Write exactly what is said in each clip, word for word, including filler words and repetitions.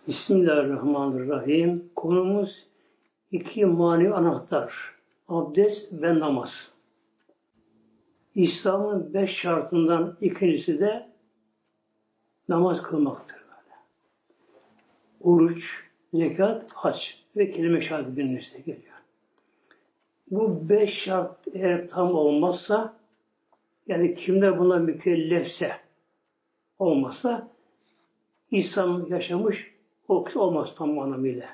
Bismillahirrahmanirrahim. Konumuz iki manevi anahtar. Abdest ve namaz. İslam'ın beş şartından ikincisi de namaz kılmaktır. Böyle. Oruç, zekat, hac ve kelime şahidi birincisi geliyor. Bu beş şart eğer tam olmazsa, yani kimler buna mükellefse olmazsa İslam yaşamış olmaz tam anlamıyla.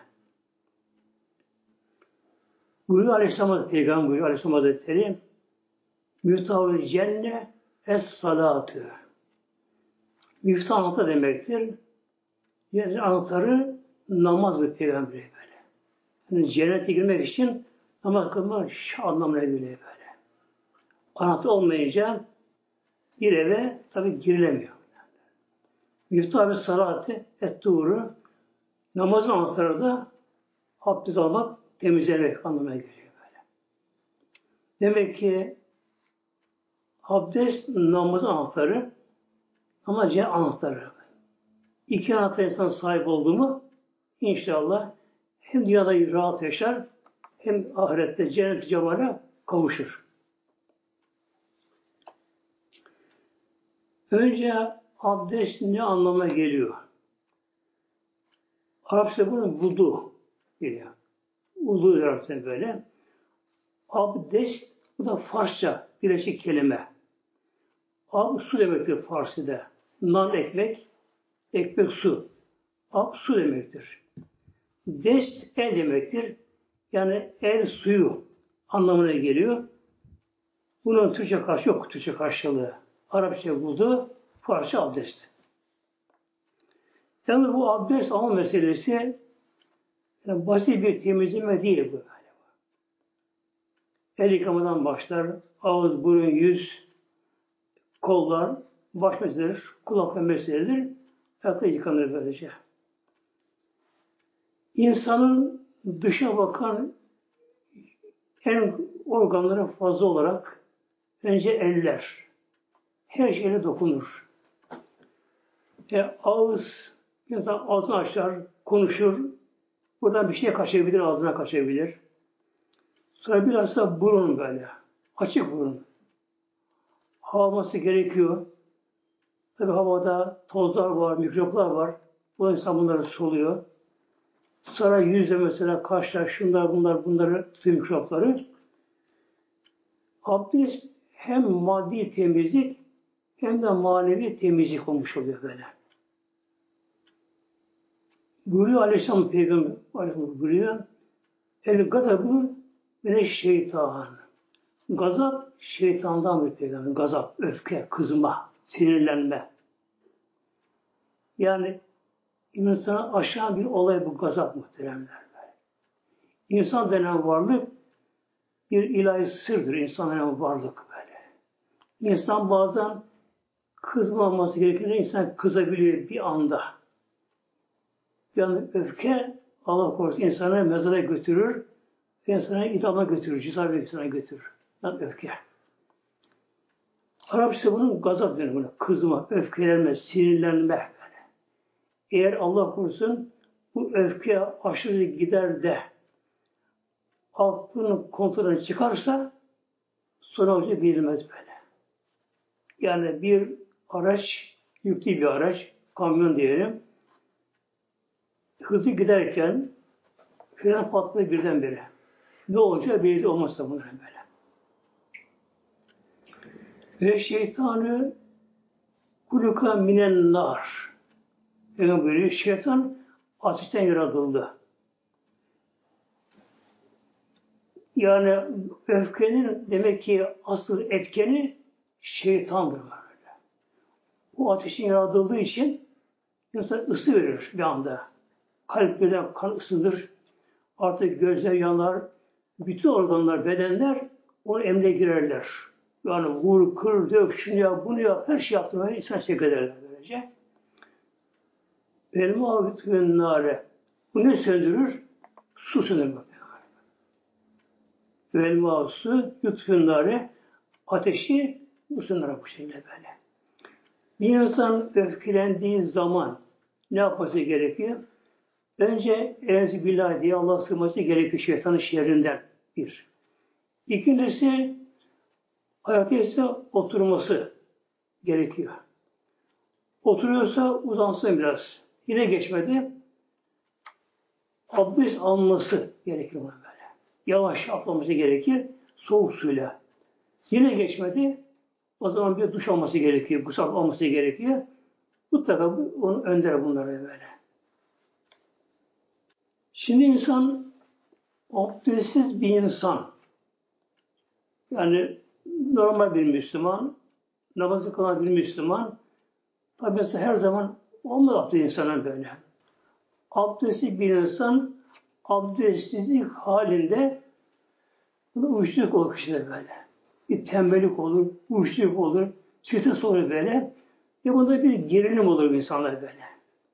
Buyuruyor Aleyhisselam Peygamber buyuruyor Aleyhisselam Hazretleri Müftahül cenne es salatü. Müftah anahtar demektir. Yani anahtarı namaz ve peygamberi böyle. Yani cennete girmek için namaz kılmak şu anlamına geliyor böyle. Anahtar olmayınca bir eve tabi girilemiyor. Müftah ve salatı et doğru. Namazın anahtarı da abdest almak, temizlemek anlamına geliyor böyle. Demek ki abdest namazın anahtarı ama cennet anahtarı. İki anahtar insan sahip oldu mu inşallah hem dünyada rahat yaşar hem ahirette cennet cemale kavuşur. Önce abdest ne anlamına geliyor? Arapça bunun vudu geliyor. Vudu Arapça böyle. Abdest bu da Farsça birleşik kelime. Ab su demektir Farsça'da. Nan ekmek, ekmek su. Ab su demektir. Dest el demektir. Yani el suyu anlamına geliyor. Bunun Türkçe karşı yok. Türkçe karşılığı. Arapça vudu, Farsça abdest. Yani bu abdest alma meselesi yani basit bir temizleme değil bu. El yıkamadan başlar, ağız, burun, yüz, kollar, baş meseledir, kulaklar meseledir, ayakta yıkanır böylece. İnsanın dışa bakan en organları fazla olarak önce eller. Her şeyle dokunur. E, ağız, insan ağzını açar, konuşur. Buradan bir şey kaçabilir, ağzına kaçabilir. Sonra biraz da burun böyle. Açık burun. Hava alması gerekiyor. Tabi havada tozlar var, mikroplar var. Bu insan bunları soluyor. Sonra yüzde mesela kaşlar, şunlar, bunlar, bunları tutuyor mikropları. Abdest hem maddi temizlik hem de manevi temizlik olmuş oluyor böyle. Buyuruyor Aleyhisselam Peygamber Aleyhisselam buyuruyor. El gadabı ve şeytan. Gazap şeytandan bir peygamber. Gazap, öfke, kızma, sinirlenme. Yani insana aşağı bir olay bu gazap muhteremler. İnsan denen varlık bir ilahi sırdır. İnsan denen varlık böyle. İnsan bazen kızmaması gerekirse insan kızabiliyor bir anda. Yani öfke Allah korusun insanı mezara götürür, insanı idama götürür, cizar bir insana götürür. Yani öfke. Arapçası bunun gazap denir buna. Kızma, öfkelenme, sinirlenme böyle. Eğer Allah korusun bu öfke aşırı gider de aklının kontrolünü çıkarsa sonucu bilinmez böyle. Yani bir araç, yüklü bir araç, kamyon diyelim, hızlı giderken fren patladı birdenbire. Ne olacağı belli olmazsa bunların böyle. Ve şeytanı kuluka minen nar. Yani böyle şeytan ateşten yaratıldı. Yani öfkenin demek ki asıl etkeni şeytandır böyle. Bu ateşin yaratıldığı için insan ısı verir bir anda. Kalp birden kan ısınır. Artık gözler yanar. Bütün organlar, bedenler onun emrine girerler. Yani vur, kır, dök, şunu yap, bunu yap, her şey yaptığında insan sevk ederler böylece. Elma avitüven nare. Bu ne söndürür? Su söndürür. Elma su, yutüven nare. Ateşi bu söndürür bu şekilde böyle. Bir insan öfkelendiği zaman ne yapması gerekiyor? Önce Enzi Billah diye Allah sığması gerekiyor şeytanın şerrinden bir. İkincisi ayakta ise oturması gerekiyor. Oturuyorsa uzansın biraz. Yine geçmedi. Abdest alması gerekiyor böyle. Yavaş atlaması gerekir. Soğuk suyla. Yine geçmedi. O zaman bir duş alması gerekiyor. Gusül alması gerekiyor. Mutlaka onu önder bunlara böyle. Şimdi insan abdestsiz bir insan. Yani normal bir Müslüman, namazı kılan bir Müslüman, tabi her zaman olmaz abdest insanın böyle. Abdestsiz bir insan, abdestsizlik halinde uyuşturucu olur kişide böyle. Bir tembellik olur, uyuşturucu olur, stres olur böyle. Ve bunda bir gerilim olur insanlar böyle.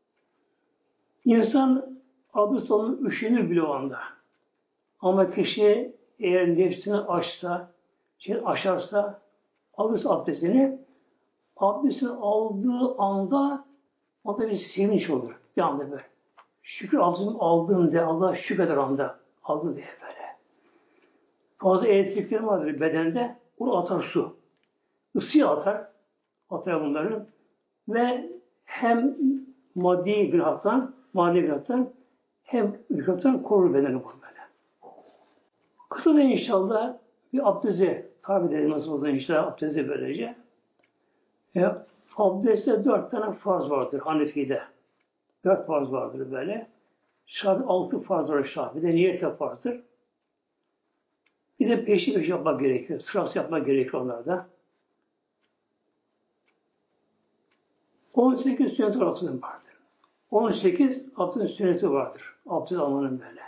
İnsan abdest alınıp üşenir bile o anda. Ama kişi eğer nefsini açsa, şey aşarsa, alırsa abdestini, abdestini aldığı anda o da bir sevinç olur. Bir anda böyle. Şükür abdestimi aldım diye Allah şükreder anda. Aldım diye böyle. Fazla elektrikleri vardır bedende. Onu atar su. Isıyı atar. Atar bunları. Ve hem maddi günahtan, manevi günahtan hem günahtan korur bedeni bu böyle. Kısa da inşallah bir abdeste tabi edelim nasıl olur inşallah abdeste böylece. E, abdestte dört tane farz vardır Hanefi'de. Dört farz vardır böyle. Şafi altı farz var Şafi'de. Niyete farzdır. Bir de peşi peşi yapmak gerekiyor. Sırası yapmak gerekiyor onlarda. on sekiz sünnet abdestin vardır. on sekiz abdestin sünneti vardır. Abdest almanın böyle.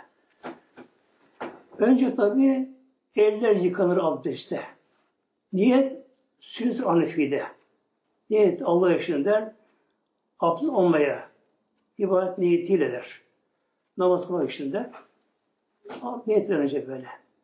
Önce tabii eller yıkanır abdestte. Niyet sünnet-i Hanefi'de. Niyet Allah için der. Abdest almaya ibadet niyetiyle der. Namaz kılmak için der. Niyetten önce böyle.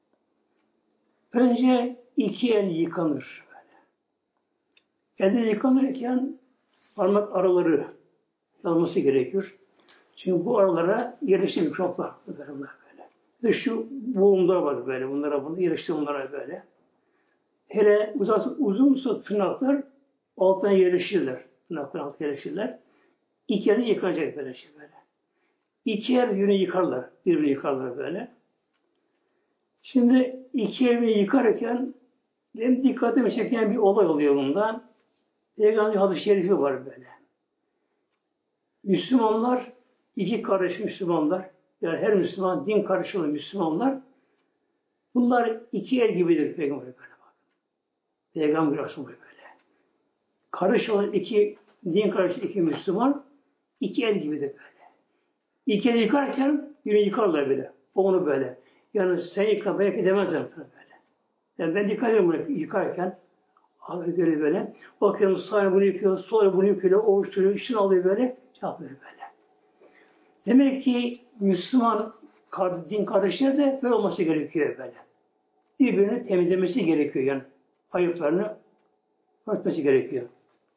Önce iki el yıkanır böyle. Eller yıkanırken parmak araları yanması gerekiyor. Çünkü bu aralara yerleşti mikroplar böyle. Ve şu boğumlar var böyle. Bunlara bunu yerleşti bunlara böyle. Hele uzun, uzunsa tırnaklar altına yerleşirler. Tırnaklar altına yerleşirler. İki yerini yıkayacak böyle şey böyle. İki yer yönü yıkarlar. Birbirini yıkarlar böyle. Şimdi iki yerini yıkarken benim dikkatimi çeken bir olay oluyor bundan. Peygamber hadis-i şerifi var böyle. Müslümanlar, iki kardeş Müslümanlar, yani her Müslüman, din kardeşi olan Müslümanlar, bunlar iki el gibidir Peygamber böyle bak. Peygamber Resulü böyle. Kardeş olan iki, din kardeşi iki Müslüman, iki el gibidir böyle. İki el yıkarken birini yıkarlar böyle. Onu böyle. Yani sen yıka, belki demezler böyle. Yani ben dikkat ediyorum bunu yıkarken. Abi böyle böyle. Bakıyorum sağ bunu yıkıyor, sol bunu yıkıyor, ovuşturuyor, işini alıyor böyle. Şey yapıyor böyle. Demek ki Müslüman din kardeşleri de böyle olması gerekiyor böyle. Birbirini temizlemesi gerekiyor yani. Ayıplarını örtmesi gerekiyor.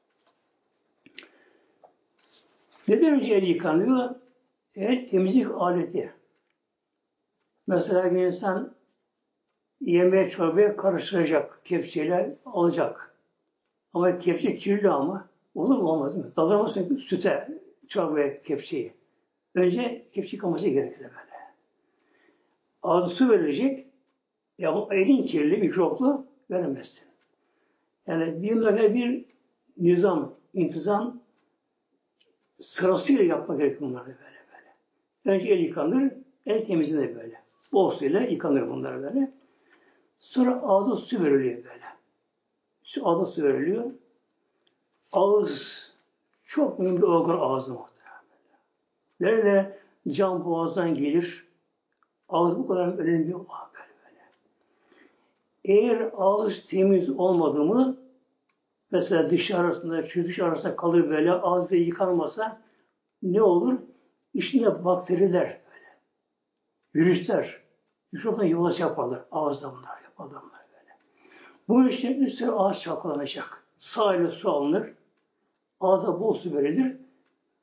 Neden önce el yıkanıyor? El temizlik aleti. Mesela bir insan yemeğe çorbaya karıştıracak, kepçeyle alacak. Ama kepçe kirli ama. Olur mu olmaz mı? Dalamazsın süte, çorbaya kepçeyi. Önce kepçe yıkaması gerekir böyle. Ağzı su verilecek. Ya bu elin kirli, mikroplu veremezsin. Yani bir böyle bir nizam, intizam sırasıyla yapmak gerekir bunları böyle böyle. Önce el yıkanır, el temizlenir böyle. Bol suyla yıkanır bunlar böyle. Sonra ağza su veriliyor böyle. Şu ağza su veriliyor. Ağız çok mühim bir organ ağzı muhtemelen. Nerede can boğazdan gelir. Ağız bu kadar önemli bir organ böyle böyle. Eğer ağız temiz olmadı mı mesela dış arasında, şu dış arasında kalır böyle ağız yıkanmasa ne olur? İçinde bakteriler böyle. Virüsler. Mikropla yuvası yaparlar. Ağızda bunlar yaparlar böyle. Bu işte üstüne ağız çalkalanacak. Sağ ile su alınır. Ağza bol su verilir.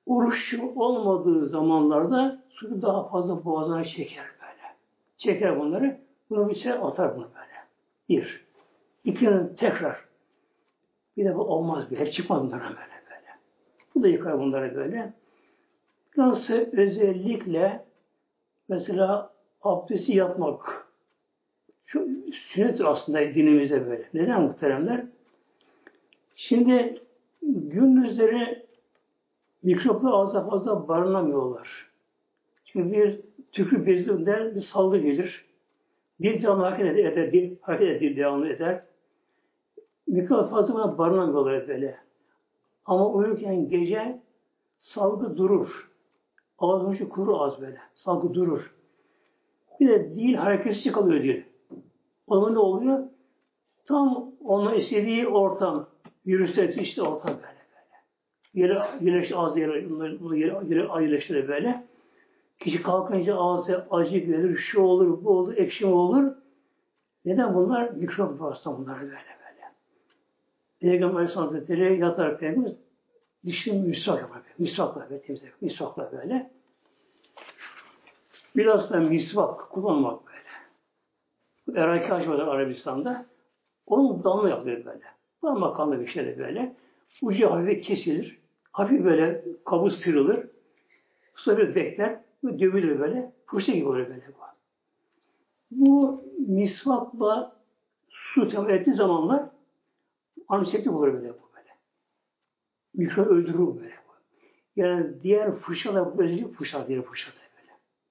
Oruç olmadığı zamanlarda suyu daha fazla boğazına çeker böyle. Çeker bunları. Bunu bir şey atar bunu böyle. Bir. İki, tekrar. Bir de bu olmaz bir. Hep çıkmaz bunlara böyle böyle. Bu da yıkar bunları böyle. Nasıl özellikle mesela abdesti yapmak. Şu sünnet aslında dinimizde böyle. Neden muhteremler? Şimdi gündüzleri mikroplar ağızda fazla barınamıyorlar. Çünkü bir tükürük bezinden bir salgı gelir. Dil devamlı hareket eder, dil hareket eder, dil devamlı eder. Mikrop fazla buna barınamıyorlar böyle. Ama uyurken gece salgı durur. Ağzın ucu kuru az böyle. Salgı durur. Bir de dil hareketsiz kalıyor dil. O zaman ne oluyor? Tam onun istediği ortam, virüsler işte ortam böyle böyle. Yeri birleşti ağzı yeri, yeri, yeri ayrılaştırır böyle. Kişi kalkınca ağzı acı gelir, şu olur, bu olur, ekşim olur. Neden bunlar? Mikrop vasıta bunlar böyle böyle. Peygamber Aleyhisselam Hazretleri yatar Peygamber dişini misvak yapar. Misvakla böyle temizler. Misvakla böyle. Biraz da misvak kullanmak böyle. Eraki ağacı var Arabistan'da. Onun damla yapılıyor böyle. Parmak kanlı bir şeyle böyle. Ucu hafif kesilir. Hafif böyle kabuğu sıyrılır. Sonra bir bekler. Böyle dövülür böyle. Fırça gibi oluyor böyle. Bu misvakla su temas ettiği zamanlar antiseptik olur böyle bu böyle. Mikro öldürür böyle. Yani diğer fırçalar böylece fırça diğer fırça böyle.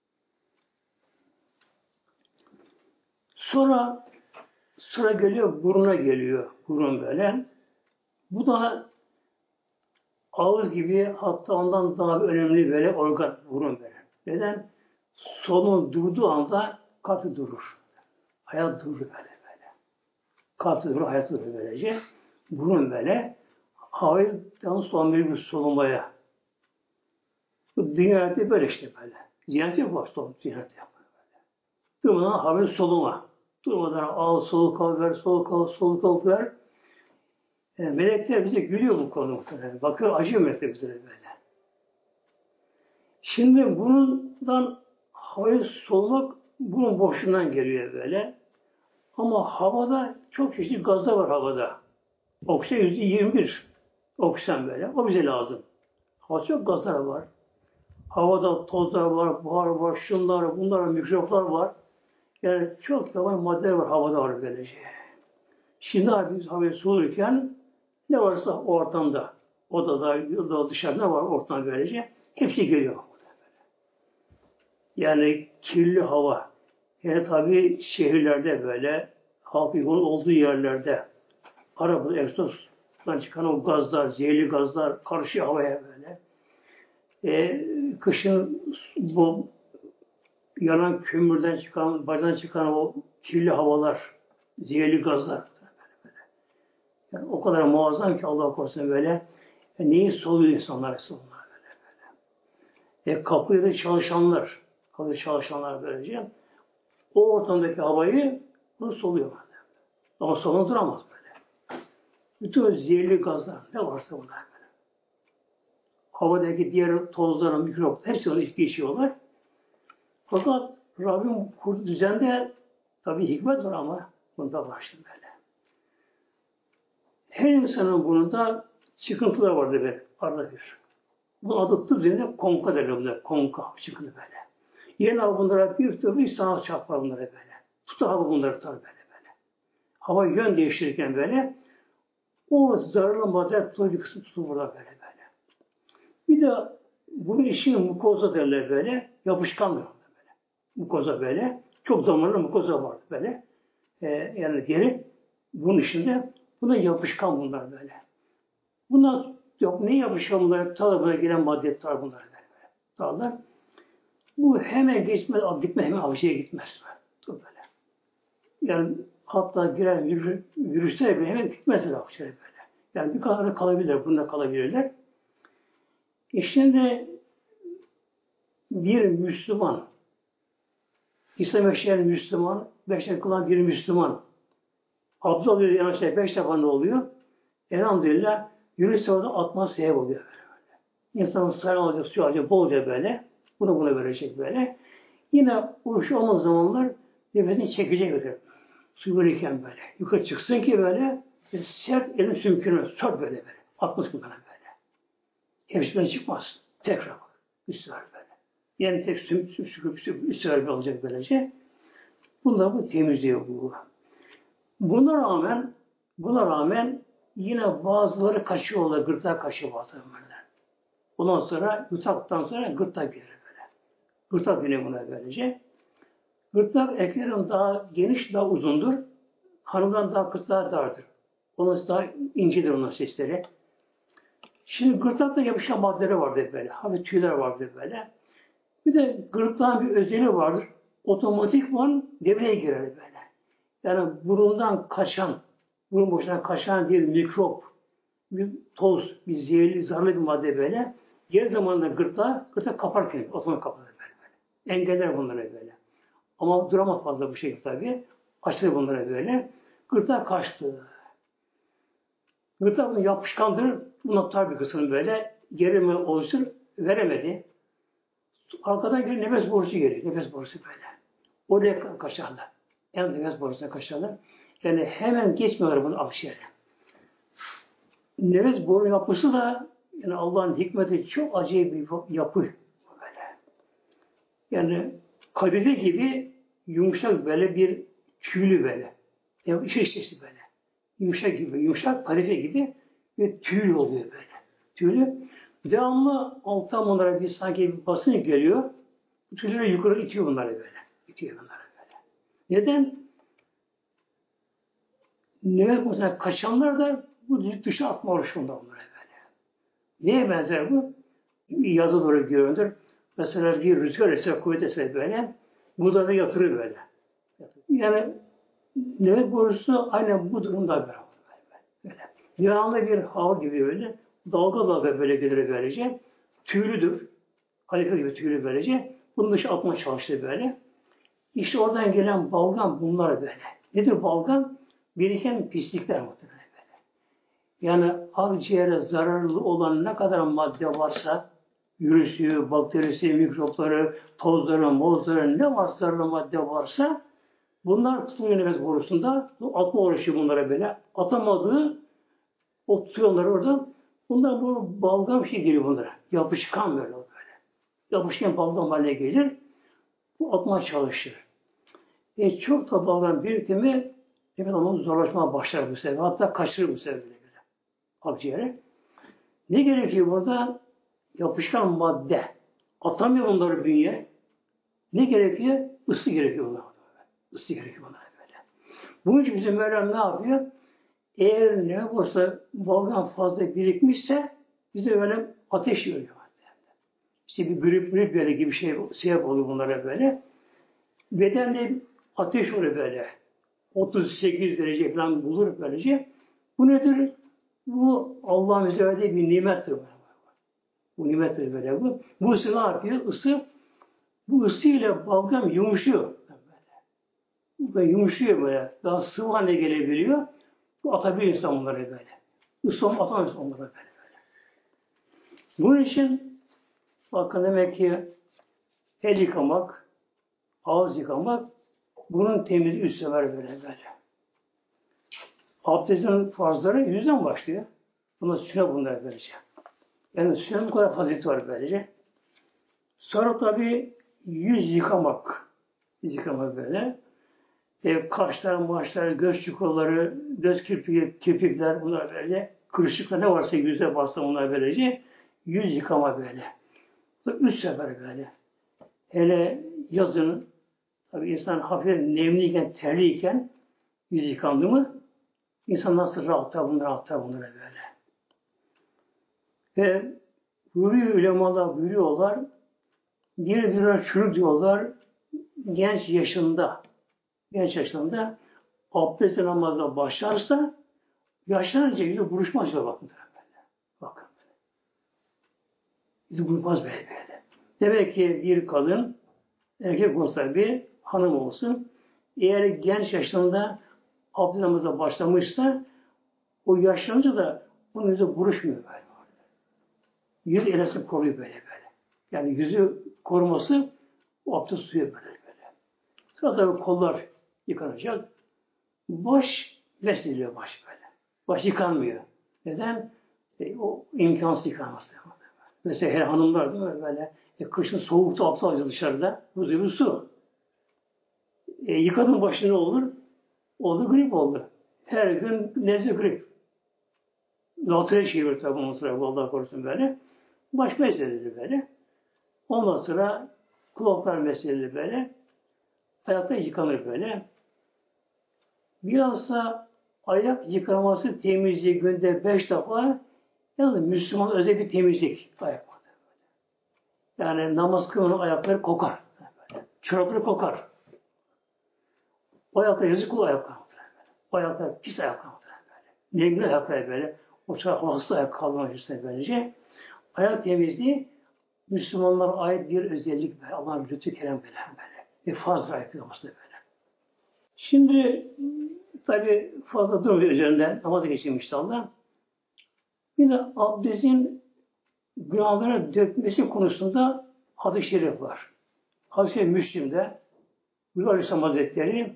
Sonra sıra geliyor buruna geliyor. Burun böyle. Bu da ağız gibi hatta ondan daha önemli böyle organ burun böyle. Neden? Solunum durduğu anda kalp durur. Hayat durur böyle böyle. Kalp durur, hayat durur böylece. Burun böyle havayı yalnız soğan bir solunmaya. Bu dünyada böyle işte böyle. Ziyaret yapar solun, ziyaret yapar böyle. Durmadan havayı soluma. Durmadan al, soluk al, ver, soluk al, soluk al, ver. Yani melekler bize gülüyor bu konu muhtemelen. Bakıyor, acıyor melekler bize böyle. Şimdi bundan havayı solumak bunun boşluğundan geliyor böyle. Ama havada çok çeşitli gazlar var havada. Oksijen yüzde yirmi bir. Oksijen böyle. O bize lazım. Hava çok gazlar var. Havada tozlar var, buhar var, şunlar, bunlar, mikroplar var. Yani çok yalan maddeler var havada var böylece. Şimdi abi biz havayı solurken ne varsa o ortamda, odada, yolda, dışarıda var ortam böylece. Hepsi geliyor. Yani kirli hava. Yani tabii şehirlerde böyle, halk yoğun olduğu yerlerde arabada egzozdan çıkan o gazlar, zehirli gazlar karışıyor havaya böyle. E, kışın bu yanan kömürden çıkan, bacadan çıkan o kirli havalar, zehirli gazlar. Yani o kadar muazzam ki Allah korusun böyle. E, neyi soluyor insanlar soluyor böyle böyle. E, kapıda çalışanlar, kapıda çalışanlar böylece o ortamdaki havayı bunu soluyor böyle. Ama solunu duramaz böyle. Bütün zehirli gazlar ne varsa bunlar böyle. Havadaki diğer tozlar, mikroplar hepsi onu geçiyorlar. Fakat Rabbim kurduğu düzende tabii hikmet var ama bunda var şimdi böyle. Her insanın burnunda çıkıntılar vardır böyle, arada bir. Bu adı tıp üzerinde konka derler bunlar. Konka, çıkıntı böyle. Yerine al bunlara bir türlü sana çarpar bunlara böyle. Tutar hava bunları tutar böyle böyle. Hava yön değiştirirken böyle o zararlı madde tutar bir kısmı tutur burada böyle böyle. Bir de bunun işini mukoza derler böyle. Yapışkandır böyle. Mukoza böyle. Çok damarlı mukoza var böyle. Ee, yani geri bunun içinde buna yapışkan bunlar böyle. Bunlar yok ne yapışkan bunlar? Talabına gelen madde tutar bunlar böyle. Tutarlar. Bu hemen geçmez, gitmez, hemen avcıya gitmez. Dur böyle. Yani hatta giren virüs, virüsler bile hemen gitmezler avcıya böyle. Yani bir kadar kalabilirler, bunda kalabilirler. E şimdi bir Müslüman, İslam yaşayan Müslüman, beş dakika kılan bir Müslüman, abdest alıyor yanaşta beş defa ne oluyor? Elhamdülillah, virüs orada atmaz sebep oluyor. İnsanın sayı alacak, suyu alacak, bolca böyle. Bunu buna verecek böyle. Yine oruç olmaz zamanlar nefesini çekecek böyle. Su verirken böyle. Yukarı çıksın ki böyle sert elin sümkünü sort böyle böyle. Atmış bunlara böyle. Hepsinden çıkmaz. Tekrar bak. Üst sefer böyle. Yani tek süm, süm, süm, süm, üst sefer olacak böylece. Bunlar bu temizliyor bu. Buna rağmen buna rağmen yine bazıları kaçıyorlar. Gırtlağa kaçıyor bazıları böyle. Ondan sonra yutaktan sonra gırtlak gelir böyle. Gırtlak dönüyor buna böylece. Gırtlak erkeklerin daha geniş, daha uzundur. Hanımdan daha gırtlağı dardır. Onun daha incedir onun sesleri. Şimdi gırtlakta yapışan maddeleri vardır böyle. Hafif tüyler vardır böyle. Bir de gırtlağın bir özelliği vardır. Otomatikman devreye girer böyle. Yani burundan kaçan, burun boşuna kaçan bir mikrop, bir toz, bir zehirli, zararlı bir madde böyle. Geri zamanında gırtlağı, gırtlak kapar kendini. Otomatik kapar böyle, böyle. Engeller bunları böyle. Ama duramaz fazla bu şekilde tabii. Açılır bunlara böyle. Gırtlak kaçtı. Gırtlak bunu yapışkandır. Buna tutar bir kısmını böyle. Gerimi oluştur. Veremedi. Arkadan geliyor nefes borusu geliyor. Nefes borusu böyle. Oraya kaçarlar. En nefes borusuna kaçarlar. Yani hemen geçmiyorlar bunu akciğere. Nefes boru yapısı da yani Allah'ın hikmeti çok acayip bir yapı. Böyle. Yani kadife gibi yumuşak böyle bir tüylü böyle. Yani şey sesi böyle. Yumuşak gibi, yumuşak kadife gibi bir tüylü oluyor böyle. Tüylü. Devamlı alttan bunlara bir sanki bir basınç geliyor. Bu tüyleri yukarı itiyor bunları böyle. İtiyor bunları böyle. Neden? Nefes borusuna kaçanlar da bu dışa atma oluşumunda onlara böyle. Neye benzer bu? Yazı doğru görünür. Mesela bir rüzgar eser, kuvvet eser böyle. Bu da yatırır böyle. Yani nefes borusu aynen bu durumda böyle. böyle. Yanında bir hava gibi böyle. Dalga dalga böyle gelir böylece. Tüylüdür. Kalife gibi tüylü böylece. Bunun dışı atma çalıştı böyle. İşte oradan gelen balgam bunlar böyle. Nedir balgam? Biriken pislikler muhtemelen böyle. Yani akciğere zararlı olan ne kadar madde varsa virüsü, bakterisi, mikropları, tozları, mozları ne varsa zararlı madde varsa bunlar tutuyor nefes borusunda. Atma oluşuyor bunlara böyle. Atamadığı o tutuyorlar orada. Bunlar bu balgam şey geliyor bunlara. Yapışkan böyle böyle. Yapışkan balgam haline gelir. Bu atma çalışır. E çok da balgam birikimi evet onun zorlaşmaya başlar bu sefer. Hatta kaçırır bu sefer böyle. Akciğere. Ne gerekiyor burada? Yapışkan madde. Atamıyor bunları bünye. Ne gerekiyor? Isı gerekiyor bunlara. Isı gerekiyor bunlara böyle. Bunun için bizim Mevlam ne yapıyor? Eğer ne olsa balgam fazla birikmişse bize böyle ateş veriyor. İşte bir grip grip böyle gibi şey sebep oluyor bunlara böyle. Bedende ateş oluyor böyle. otuz sekiz derece falan bulur böylece. Bu nedir? Bu Allah'ın bize verdiği bir nimettir. Bu nimettir böyle bu. Bu ısı ne yapıyor? Isı, bu ısıyla balgam yumuşuyor. Böyle. Böyle yumuşuyor böyle. Daha sıvı haline gelebiliyor. Bu atabiliyor insan bunları böyle. Isı atamıyor onları böyle, böyle. Bunun için bakın demek ki el yıkamak, ağız yıkamak bunun temiz üst sefer böyle böyle. Abdestin farzları yüzden başlıyor. Buna sünnet bunlar böylece. Yani sünnet bu kadar fazileti var böylece. Sonra tabi yüz yıkamak. Yüz yıkamak böyle. E, kaşlar, maçlar, göz çukurları, göz kirpiği, kirpikler bunlar böyle. Kırışıklar ne varsa yüze varsa bunlar böylece. Yüz yıkama böyle. Sonra üç sefer böyle. Hele yazın tabi insan hafif nemliyken, terliyken yüz yıkandı mı İnsan nasıl rahatlar bunlar, rahatlar bunlara böyle. Ve buyuruyor ulemalar, buyuruyorlar, bir diyorlar çürük diyorlar, genç yaşında, genç yaşında abdest namazına başlarsa, yaşlanınca yüzü buruşmaz diyor bakın. Böyle. Bakın. Yüzü buruşmaz böyle böyle. Demek ki bir kadın, erkek olsa bir hanım olsun, eğer genç yaşında abdest namazına başlamışsa, o yaşlanınca da bunun yüzü buruşmuyor böyle. yüz elası koruyor böyle böyle. Yani yüzü koruması o abdest suyu böyle böyle. Sonra da kollar yıkanacak. Baş mesediliyor baş böyle. Baş yıkanmıyor. Neden? E, o imkansız yıkanması. Mesela her hanımlar değil mi böyle e, kışın soğukta abdest alacak dışarıda. Buzlu bir su. E, yıkadığın başı ne olur? Oldu grip oldu. Her gün nezle grip. Lataya çevir tabi ondan sonra Allah korusun böyle. Baş meseleleri böyle. Ondan sonra kulaklar meseleleri böyle. Ayaklar yıkanır böyle. Bilhassa ayak yıkaması temizliği günde beş defa yalnız Müslüman özel bir temizlik ayak. Yani namaz kılmanın ayakları kokar. Çorapları kokar. O ayaklar yazık olur ayaklar. O ayaklar pis ayaklar. Nemli ayaklar böyle. O çorap hasta ayak kalmak ister böylece. Ayak temizliği Müslümanlara ait bir özellik böyle. Allah'ın lütfü kerem böyle böyle. Bir fazla ayak yıkaması böyle. Şimdi tabi fazla durmuyor üzerinden namaza geçeyim inşallah. Bir de abdestin günahlara dökmesi konusunda hadis-i şerif var. Hadis-i şerif Müslim'de Buyur Aleyhisselam Hazretleri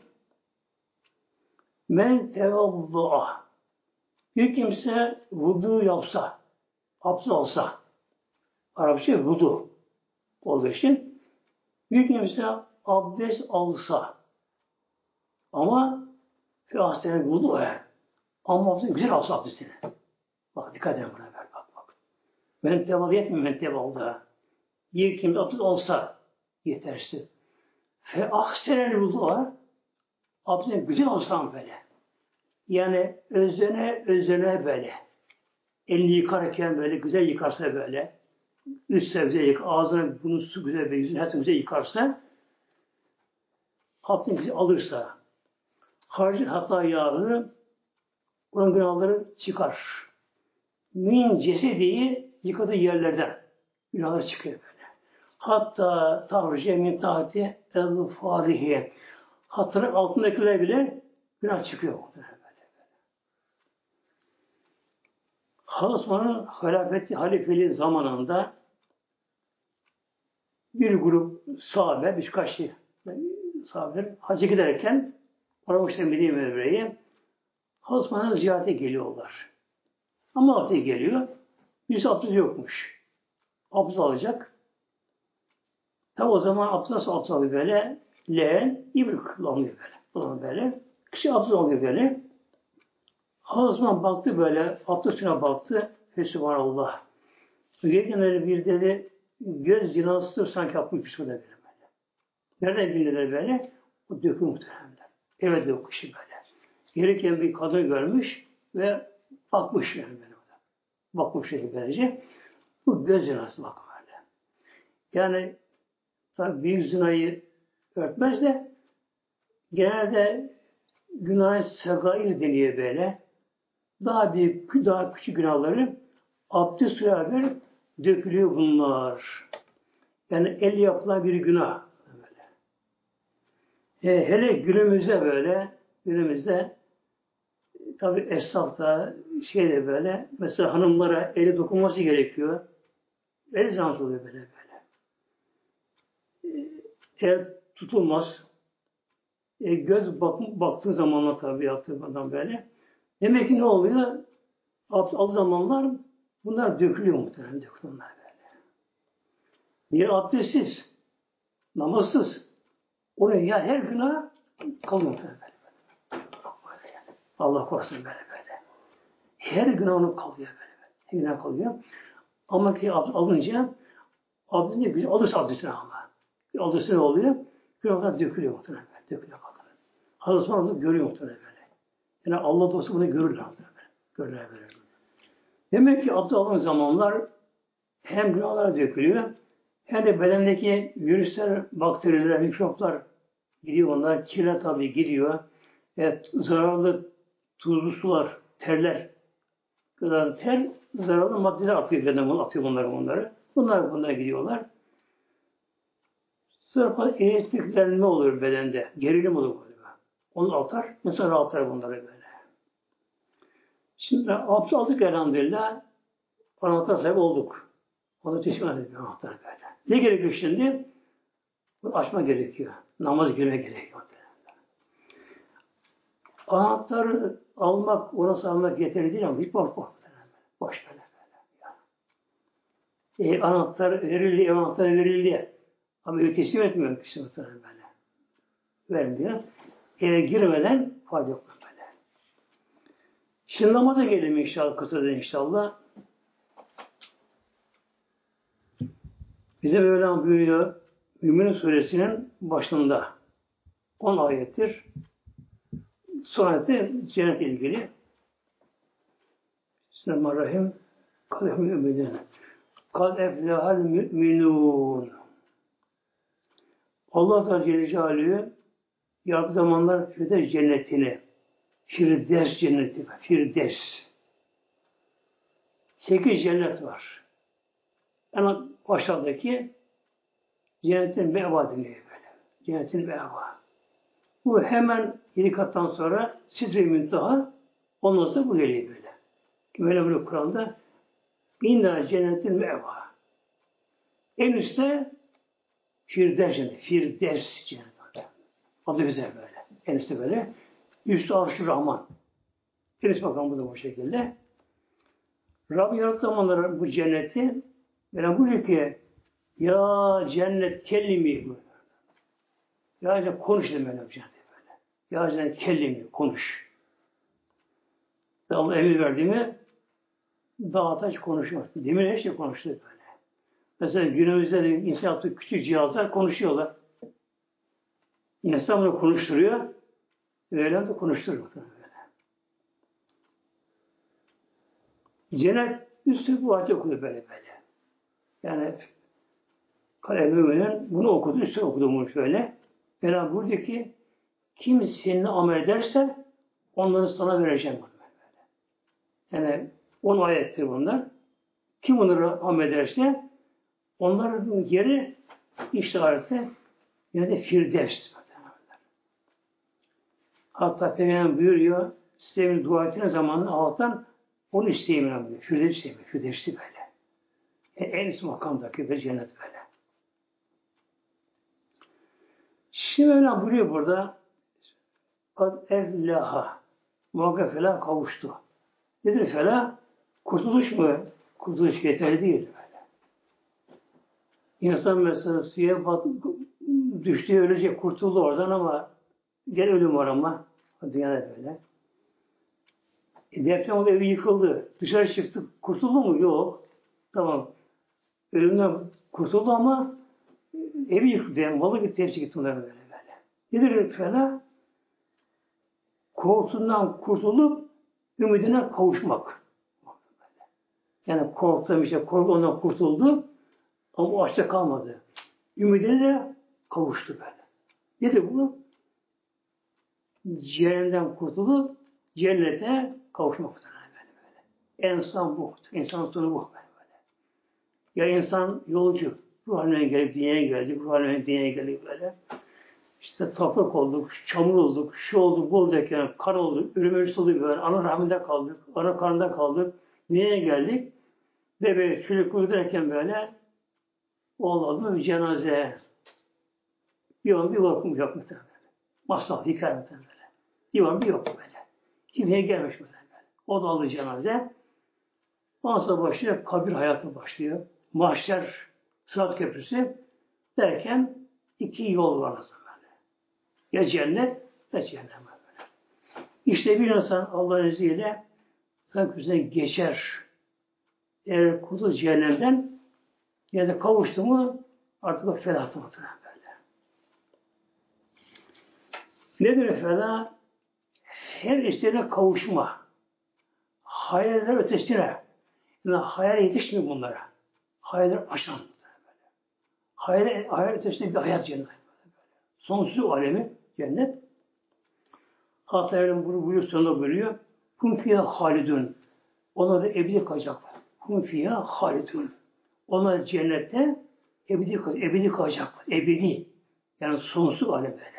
men tevaddu'a bir kimse vudu yapsa, abdest alsa, Arapça vudu olduğu için bir kimse abdest alsa ama fi ahsene vudu e ama abdest güzel alsa abdestini. Bak dikkat edin buna ver bak bak. Men tevaddu'a yetmiyor men tevaddu'a. Bir kimse abdest alsa yetersiz. Fe ahsene vudu'a abdestini güzel alsam böyle. Yani özene özene böyle. Elini yıkarken böyle güzel yıkarsa böyle. Üst güzel yık, ağzını bunu su güzel ve yüzünü her güzel yıkarsa abdestini güzel alırsa harcı hata yağı onun günahları çıkar. Min cesediyi yıkadığı yerlerden günahlar çıkıyor böyle. Hatta tavrice min tahti el farihi hatırın altındakiler bile günah çıkıyor. Hazreti Osman'ın halifeti, halifeliği zamanında bir grup sahabe, birkaç şey sahabeler hacca giderken aramışlar Medine Mevre'ye Hazreti Osman'a ziyarete geliyorlar. Ama abdest geliyor. Birisi abdest yokmuş. Abdest alacak. Tabi o zaman abdest nasıl abdest alıyor böyle? Leğen, ibrik kullanıyor böyle. Kullanıyor böyle. Kişi abdest alıyor böyle. Hazreti Osman baktı böyle, abdestine baktı. Fesubhanallah. Gelirken bir dedi, göz zinası sanki yapmış böyle böyle. Nereden bildiler böyle? O dökü muhteremler. Evet dökü kişi böyle. Gelirken bir kadın görmüş ve bakmış yani böyle. Bakmış şey böylece. Bu göz zinası bak böyle. Yani tabi büyük zinayı örtmez de genelde günah-ı segair deniyor böyle. Daha büyük, daha küçük günahları abdest suyla verip dökülüyor bunlar. Yani el yapılan bir günah. Böyle. E, hele günümüzde böyle, günümüzde tabi esnafta şeyde böyle, mesela hanımlara eli dokunması gerekiyor. El zans oluyor böyle böyle. E, el tutulmaz. E, göz bak, baktığı zamanla tabi yaptığı adam böyle. Demek ki ne oluyor? Aldığı zamanlar bunlar dökülüyor muhtemelen. Dökülüyor böyle. Niye abdestsiz? Namazsız. Oraya ya her günah kalıyor muhtemelen böyle. Böyle yani. Allah korusun böyle böyle. Her günah onu kalıyor böyle. Her günah kalıyor. Ama ki alınca abdestle güzel alırsa abdestini ama. Alırsa ne oluyor? Günahlar dökülüyor muhtemelen. Dökülüyor bakalım. Hazreti Osman onu görüyor muhtemelen böyle. Yani Allah dostu bunu görürler. Görürler böyle. Demek ki abdest alınan zamanlar hem günahlar dökülüyor hem de bedendeki virüsler, bakteriler, mikroplar gidiyor onlar. Kirler tabii gidiyor. Evet, zararlı tuzlu sular, terler. Ter, zararlı maddeler atıyor bedenden, atıyor bunları bunları. Bunlar bunlara gidiyorlar. Sonra elektriklenme olur bedende. Gerilim olur böyle. Onu atar. Mesela rahatlar bunları böyle. Şimdi abdest aldık elhamdülillah. Anahtar sahibi olduk. Onu teslim ediyor anahtar böyle. Ne gerekiyor şimdi? Bunu açma gerekiyor. Namaz girme gerekiyor. Anahtarı almak, orası almak yeterli değil ama hiç boş boş. Boş böyle böyle. E, anahtar verildi, ev anahtarı verildi. Ama evi teslim etmiyor kişi muhtemelen böyle. Vermiyor. Eve girmeden fayda yok böyle. Şimdi namaza gelelim inşallah, kısaca inşallah. Bize Mevlam buyuruyor, Mümin Suresinin başında on ayettir. Son ayette cennet ilgili. Bismillahirrahmanirrahim. Kad müminun. Kad eflehal müminun. Allah Teala Celle Celaluhu yarattığı zamanlar Firdevs cennetini, Firdevs cenneti, Firdevs. Sekiz cennet var. Yani aşağıdaki cennetin meva deniyor böyle. Cennetin meva. Bu hemen yedi kattan sonra Sidre-i Münteha, ondan sonra bu geliyor böyle. Böyle böyle Kur'an'da İnna cennetin meva. En üstte Firdevs cenneti. Firdevs cenneti. Adı güzel böyle. En üstte böyle. Üstü Arş-ı Rahman. En üst bakalım bu da bu şekilde. Rabbi yarattığı zamanlar bu cenneti böyle buyuruyor ki ya cennet kellimi ya cennet konuş demek böyle cennet böyle. Ya cennet kellimi konuş. Allah emir verdi mi dağ taş konuşmaz. Demir her şey konuştu böyle. Mesela günümüzde de insan yaptığı küçük cihazlar konuşuyorlar. İnsan bunu konuşturuyor. Öyle de konuşturuyor. Böyle. Cennet üstü bu ayet okudu böyle böyle. Yani kalem müminin bunu okudu, üstü okudu bunu şöyle. Mevlam buyurdu ki kim seninle amel ederse onları sana vereceğim. Böyle. Yani on ayettir bunlar. Kim onları amel ederse onların yeri işareti yine de Firdevs. Hatta Peygamber buyuruyor, size dua ettiğiniz zamanı Allah'tan onu isteyeyim diyor. Firdevs isteyeyim. Firdevs'i böyle. Yani en üst makamdaki bir cennet böyle. Şimdi Mevlam buyuruyor burada kad evlaha muhakkak felah kavuştu. Nedir felah? Kurtuluş mu? Kurtuluş yeterli değil böyle. İnsan mesela suya bat, düştü ölecek, kurtuldu oradan ama gel ölüm var ama dünyada böyle. E, deprem oldu, evi yıkıldı. Dışarı çıktı. Kurtuldu mu? Yok. Tamam. Ölümden kurtuldu ama evi yıkıldı. Yani malı gitti. Hepsi gitti onların böyle böyle. Nedir felah? Korkusundan kurtulup ümidine kavuşmak. Yani korktum işte, korku ondan kurtuldu ama o açta kalmadı. Ümidine de kavuştu böyle. Nedir bu? Cehennemden kurtulup cennete kavuşmak böyle böyle. İnsan bu. İnsan sonu bu böyle böyle. Ya insan yolcu. Ruh haline gelip dünyaya geldik. Ruh haline dünyaya geldik böyle. İşte toprak olduk, çamur olduk, şu oldu, bu olacak yani kan olduk, ölüm ölçüsü olduk böyle. Ana rahminde kaldık, ana karnında kaldık. Dünyaya geldik. Bebe çocuk uyudurken böyle oğlanlı bir cenaze. Bir an bir bakım yok muhtemelen. Masal, hikaye muhtemelen. Bir an bir yok böyle. Kimseye gelmiş muhtemelen. O da aldı cenaze. Ondan sonra başlıyor, kabir hayatı başlıyor. Mahşer, Sırat Köprüsü derken iki yol var aslında böyle. Ya cennet, ya cehennem böyle. İşte bir insan Allah'ın izniyle Sırat Köprüsü'ne geçer. Eğer kurtulur cehennemden ya da kavuştu mu artık o felahtı muhtemelen böyle. Nedir felah? Her istediğine kavuşma. Hayaller ötesine. Yani hayal yetişmiyor bunlara. Hayaller aşan. Hayal, hayal ötesine bir hayat cennet. Sonsuz alemi cennet. Hatta Evren bunu buyuruyor, sonunda buyuruyor. Kum fiyâ halidun. Onlar da ebedi kalacaklar. Kum fiyâ halidun. Onlar cennette ebedi, ebedi kalacaklar. Ebedi. Yani sonsuz alem böyle.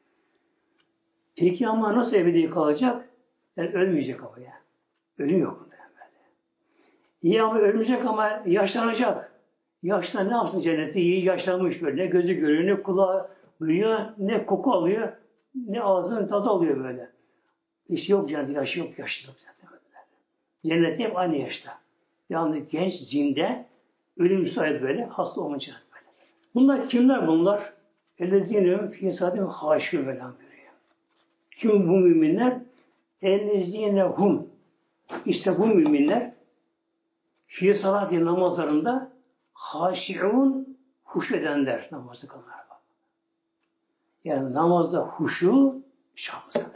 Peki ama nasıl ebedi kalacak? Yani ölmeyecek ama ya. Ölüm yok. Böyle. İyi ama ölmeyecek ama yaşlanacak. Yaşlar ne yapsın cennette? İyi yaşlanmış böyle. Ne gözü görüyor, ne kulağı duyuyor, ne koku alıyor, ne ağzının tadı alıyor böyle. Hiç yok cennette, yaşı yok, yaşlılık zaten. Cennette hep aynı yaşta. Yani genç, zinde, ölüm müsait böyle, hasta olmayacak böyle. Bunlar kimler bunlar? Ellezînehum fî sâdîm hâşûn velâ buyuruyor. Kim bu müminler? Ellezînehum. İşte bu müminler fî salâti namazlarında hâşi'ûn huş edenler namazı kılar. Yani namazda huşu şart böyle.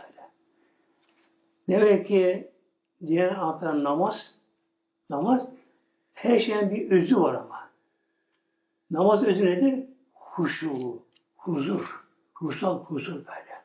Demek ki diğer anahtar namaz, namaz her şeyin bir özü var ama. Namaz özü nedir? Huşu, huzur, ruhsal huzur böyle.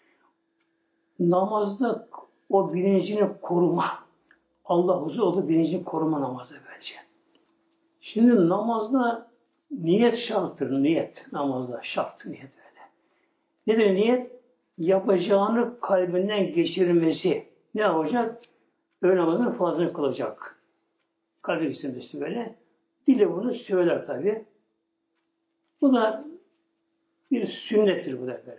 Namazda o bilincini koruma. Allah huzur olduğu bilincini koruma namazı bence. Şimdi namazda niyet şarttır, niyet. Namazda şart, niyet böyle. Nedir niyet? Yapacağını kalbinden geçirmesi. Ne yapacak? Öğle namazını fazla kılacak. Kalbi geçirmesi böyle. Dili bunu söyler tabi. Bu da bir sünnettir bu da böyle.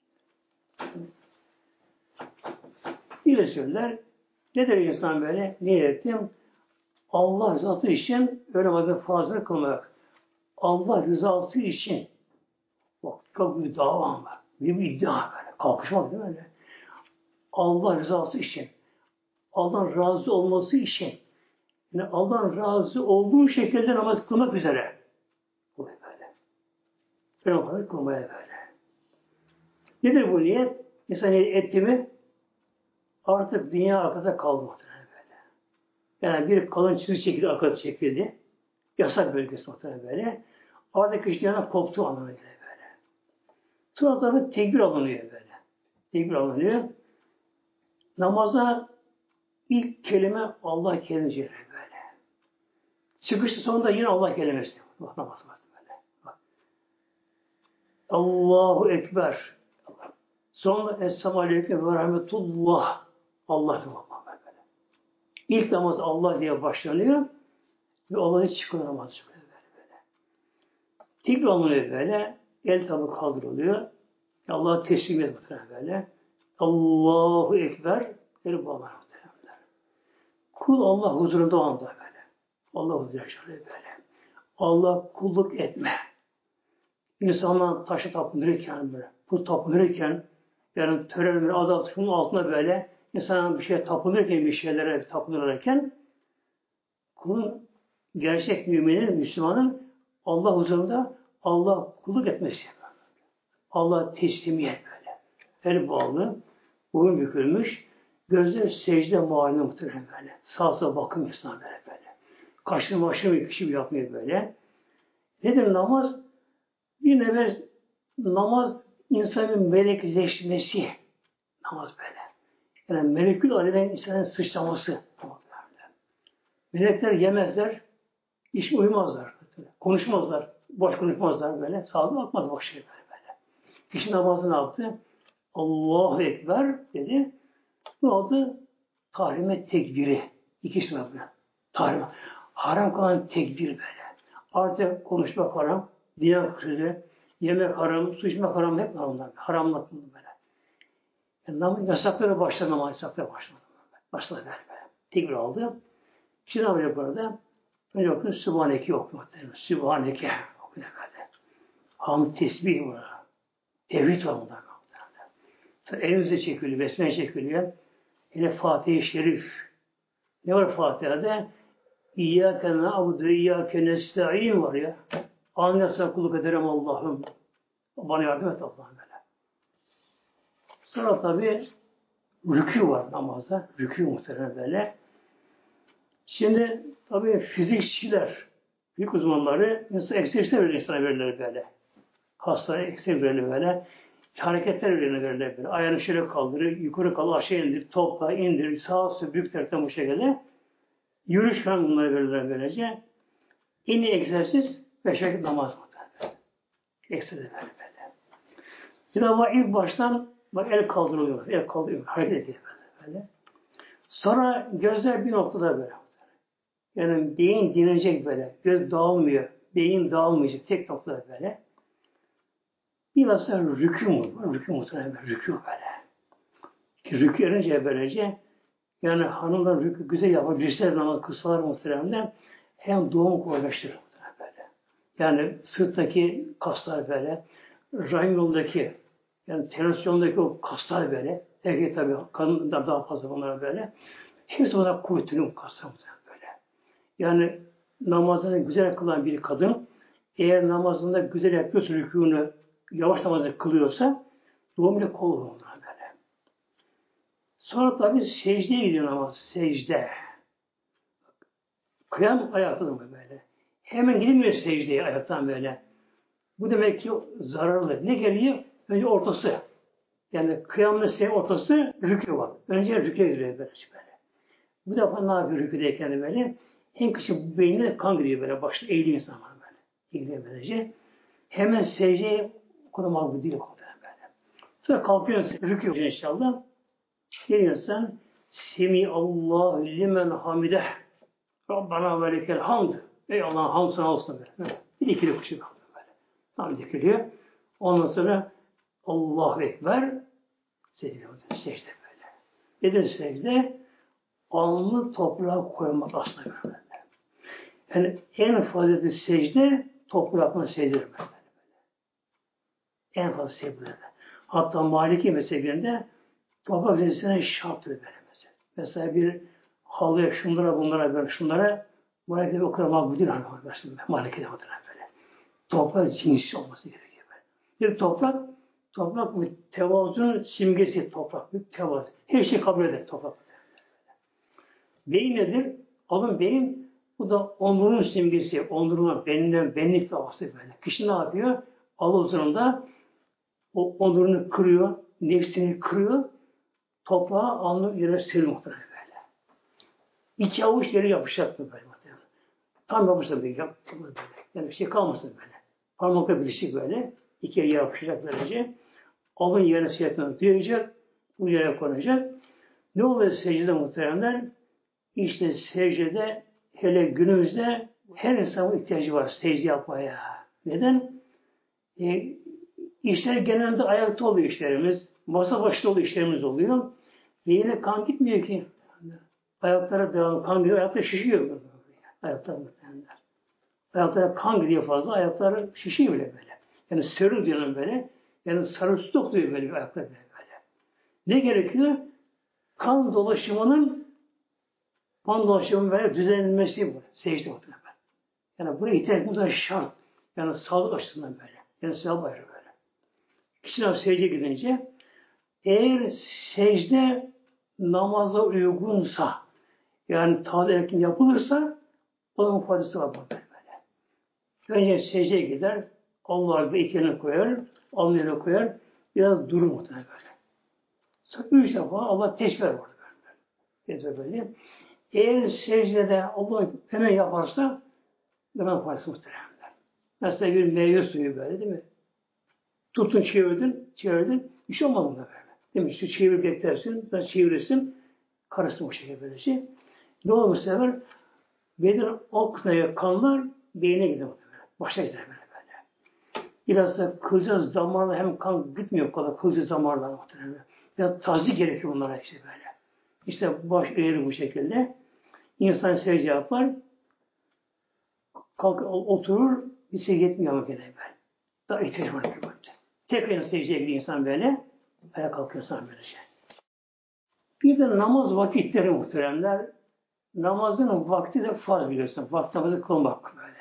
Dili söyler. Ne der insan böyle? Niyet ettim. Allah rızası için öğle namazını fazla kılmak. Allah rızası için. Bak çok bir dava var. Bir, bir iddia böyle. Kalkışmak değil mi öyle? Allah rızası için. Allah'ın razı olması için. Yani Allah'ın razı olduğu şekilde namaz kılmak üzere. Bu böyle. Namazı kılmaya böyle. Nedir bu niyet? İnsan niyet etti mi artık dünya arkada kalmadı. Böyle. Yani bir kalın çizgi şekilde arkada çekildi. Yasak bölgesi muhtemelen böyle. Artık işte yana koptuğu anlamına göre böyle. Sonra tabi tekbir alınıyor böyle. Tekbir alınıyor. Namaza ilk kelime Allah kelimesi böyle. Çıkışta sonunda yine Allah kelimesi. Bak namaz var böyle. Bak. Allahu Ekber. Sonra Esselamu Aleyküm ve Rahmetullah. Allah diyor böyle. İlk namaz Allah diye başlanıyor ve Allah'a çıkıyor namaz çıkıyor böyle böyle. Tekrar alınıyor böyle. El tabi kaldırılıyor. Allah'a teslim ediyor böyle. Allahu Ekber. Böyle bağlar. Kul Allah huzurunda o anda böyle. Allah huzurunda şöyle böyle. Allah kulluk etme. İnsanlar taşı tapınırken böyle, put tapınırken, yani törenleri adı altının altında böyle, insanlar bir şeye tapınırken, bir şeylere tapınırken, kulun, gerçek müminin, Müslümanın Allah huzurunda Allah kulluk etmesi. Allah teslimiyet böyle. El bağlı, boyun bükülmüş, gözler secde muayene muhtemelen böyle. Sağ sola bakım insan böyle böyle. Kaşını başını bir kişi yapmıyor böyle. Nedir namaz? Bir nefer namaz insanın melekleşmesi. Namaz böyle. Yani melekül alemin insanın sıçraması. Melekler yemezler, iş uyumazlar. Konuşmazlar, boş konuşmazlar böyle. Sağda bakmaz boş şey böyle böyle. Kişi namazı ne yaptı? Allahu Ekber dedi. Ne oldu? Tahrime tekbiri. İkisi var böyle. Tahrime. Haram kalan tekbir böyle. Artık konuşmak haram, diğer sözü, yemek haram, su içmek haram, hep haramlar. Haramlık böyle. Yani namaz yasakları başladı, namaz yasakları başladı. Başladı böyle böyle. Tekbir aldı. Şimdi ne yapıyor burada? Önce okuyun, Sübhaneke okuyor. Sübhaneke okuyor böyle. Hamd tesbih var. Tevhid var bunlar. Elimizde çekiliyor, besmele çekiliyor. Yine Fatih-i Şerif. Ne var Fatiha'da? İyyâke na'budu ve iyyâke nesta'in var ya. Anlasına kulluk ederim Allah'ım. Bana yardım et Allah'ım böyle. Sonra tabi rükû var namazda. Rükû muhtemelen böyle. Şimdi tabi fizikçiler, büyük uzmanları insan egzersizler verir insana verirler böyle. Hastaya egzersiz verirler böyle. Hareketler verirler verirler böyle. Ayağını şöyle kaldırır, yukarı kaldır, aşağı indir, topla, indir, sağa sola büyük taraftan bu şekilde. Yürüyüş falan bunları verirler böylece. En iyi egzersiz beş vakit namaz mıdır? Egzersiz böyle böyle. Bir daha ilk baştan bak el kaldırılıyor, el kaldırıyor, hareket ediyor böyle, böyle. Sonra gözler bir noktada böyle. Yani beyin dinlenecek böyle, göz dağılmıyor, beyin dağılmayacak tek noktada böyle. Biraz sonra rükû mu? Rükû muhtemelen rükû böyle. Ki rükû erince böylece yani hanımlar rükû güzel yapabilirler ama kısalar muhtemelen hem doğum kolaylaştırır böyle. Yani sırttaki kaslar böyle, rahim yolundaki yani tensiyoндaki o kaslar böyle, erkek tabii kadında daha fazla bunlar böyle. Hepsi buna kuvvetli kaslar böyle. Yani namazını güzel kılan bir kadın eğer namazında güzel yapıyorsa rükûnu yavaş namazda kılıyorsa doğum bile kol olur onlar böyle. Sonra tabii secdeye gidiyor namaz. Secde. Kıyam ayakta mı böyle? Hemen gidilmiyor secdeye ayaktan böyle. Bu demek ki zararlı. Ne geliyor? Önce ortası. Yani kıyamın secde ortası rükû var. Önce rükûya gidiyor böyle. böyle. Bu defa ne yapıyor rükûdeyken böyle? En kısa beynine kan gidiyor böyle. Başta eğiliyor insan böyle. Eğiliyor böylece. Hemen secdeye konumak bu değil böyle. Sonra kalkıyorsun rükû inşallah. Geliyorsan Semi Allahu limen hamideh Rabbana ve lekel hamd. Ey Allah'ın hamd sana olsun böyle. Bir ikili kuşu böyle. Tam dikiliyor. Ondan sonra Allahu Ekber secde, secde böyle. Nedir secde? Alnı toprağa koymak aslında böyle. Yani en faziletli secde toprağına secde böyle. En fazla secde. Hatta Maliki mezhebinde toprak secdesine şarttır böyle mesela. Mesela bir halıya şunlara bunlara böyle şunlara Maliki o kadar makbul değil Maliki de böyle. Toprak cinsi olması gerekiyor böyle. Bir toprak toprak bir tevazunun simgesi toprak bir tevazu. Her şey kabul eder toprak. Beyin nedir? Alın beyin bu da onurun simgesi. Onurun beninden benlik davası böyle. Kişi ne yapıyor? Al uzununda o onurunu kırıyor, nefsini kırıyor, toprağa alnı yere seriyor muhtemelen böyle. İki avuç yere yapışacak mı böyle muhtemelen. Tam yapışacak böyle. böyle. Yani bir şey kalmasın böyle. Parmakla birleşik böyle. İki yere yapışacak böylece. Alın yerine seyretmeni duyacak, bu yere konacak. Ne oluyor secdede muhtemelenler? İşte secdede hele günümüzde her insanın ihtiyacı var secde yapmaya. Neden? E, işler genelde ayakta oluyor işlerimiz. Masa başında oluyor işlerimiz oluyor. Ve yine kan gitmiyor ki. Ayaklara devam kan gidiyor, ayakta şişiyor. Ayaklar muhtemelen. Ayaklara kan gidiyor fazla, ayakları şişiyor bile böyle. Yani sarı diyorum böyle. Yani sarı stok diyor böyle ayaklar böyle. Ne gerekiyor? Kan dolaşımının kan dolaşımının böyle düzenlenmesi bu. Secde muhtemelen. Yani buraya ihtiyacımız şart. Yani sağlık açısından böyle. Yani sağlık ayrı böyle. Kişiler secdeye gidince eğer secde namaza uygunsa yani tabi erken yapılırsa onun faydası var böyle. Önce secdeye gider Allah'a bir iki koyar alnı yerine koyar biraz durur muhtemelen böyle. Sonra üç defa Allah teşbih var böyle. böyle. Eğer secdede Allah hemen yaparsa hemen faydası muhtemelen. Mesela bir meyve suyu böyle değil mi? Tuttun çevirdin, çevirdin. Bir şey olmaz bunda böyle. Değil mi? Şu çevir beklersin, biraz çevirirsin. Karıştı bu şekilde böyle şey. Ne olur bu sefer? Beden alt kısmına kanlar beyine gider. Başa gider böyle böyle. Biraz da kılcal damarla hem kan gitmiyor o kadar kılcal damarla muhtemelen. Biraz tazik gerekiyor bunlara işte böyle. İşte baş eğri bu şekilde. İnsan secde yapar. Kalk oturur. Bir şey yetmiyor ama gene böyle. Daha ihtiyaç var. Tekrar secdeye gidiyor insan böyle. Ayağa kalkıyor insan böyle şey. Bir de namaz vakitleri muhteremler. Namazın vakti de farz biliyorsun. Vakti namazı kılmak böyle.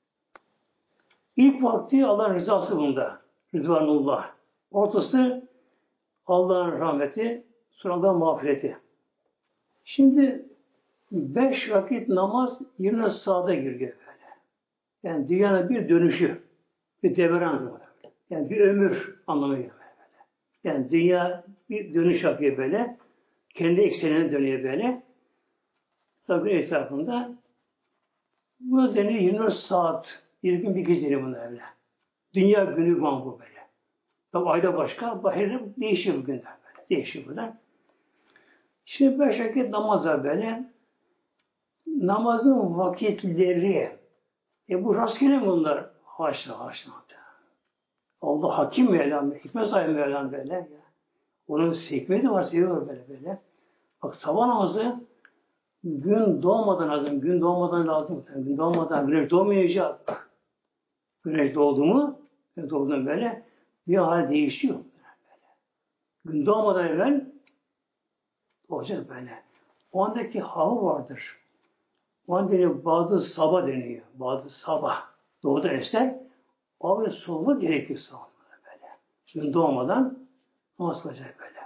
İlk vakti Allah'ın rızası bunda. Rıdvanullah. Ortası Allah'ın rahmeti. Sonra Allah'ın mağfireti. Şimdi beş vakit namaz yirmi saate giriyor böyle. Yani dünyanın bir dönüşü. Bir devran var. Yani bir ömür anlamı geliyor böyle. Yani dünya bir dönüş yapıyor böyle. Kendi eksenine dönüyor böyle. Tabi etrafında bu deniyor yirmi dört saat bir gün bir gece deniyor bunlar öyle. Dünya günü var bu böyle. Tabi ayda başka, her değişiyor bu günler böyle. Değişiyor burada. Şimdi beş vakit namaz var böyle. Namazın vakitleri E bu rastgele mi bunlar? Haşa haşa. Allah hakim Mevlam, hikmet sahibi Mevlam böyle. Ya. Onun hikmeti var, seviyor böyle böyle. Bak sabah namazı gün doğmadan lazım, gün doğmadan lazım. Gün doğmadan, güneş doğmayacak. Güneş doğdu mu, doğduğunda böyle bir hal değişiyor. Böyle. Gün doğmadan evvel olacak böyle. O andaki hava vardır. O anda bazı sabah deniyor. Bazı sabah. Doğuda eser. O ve solma gerekiyor solma böyle. Gün doğmadan namaz kılacak böyle.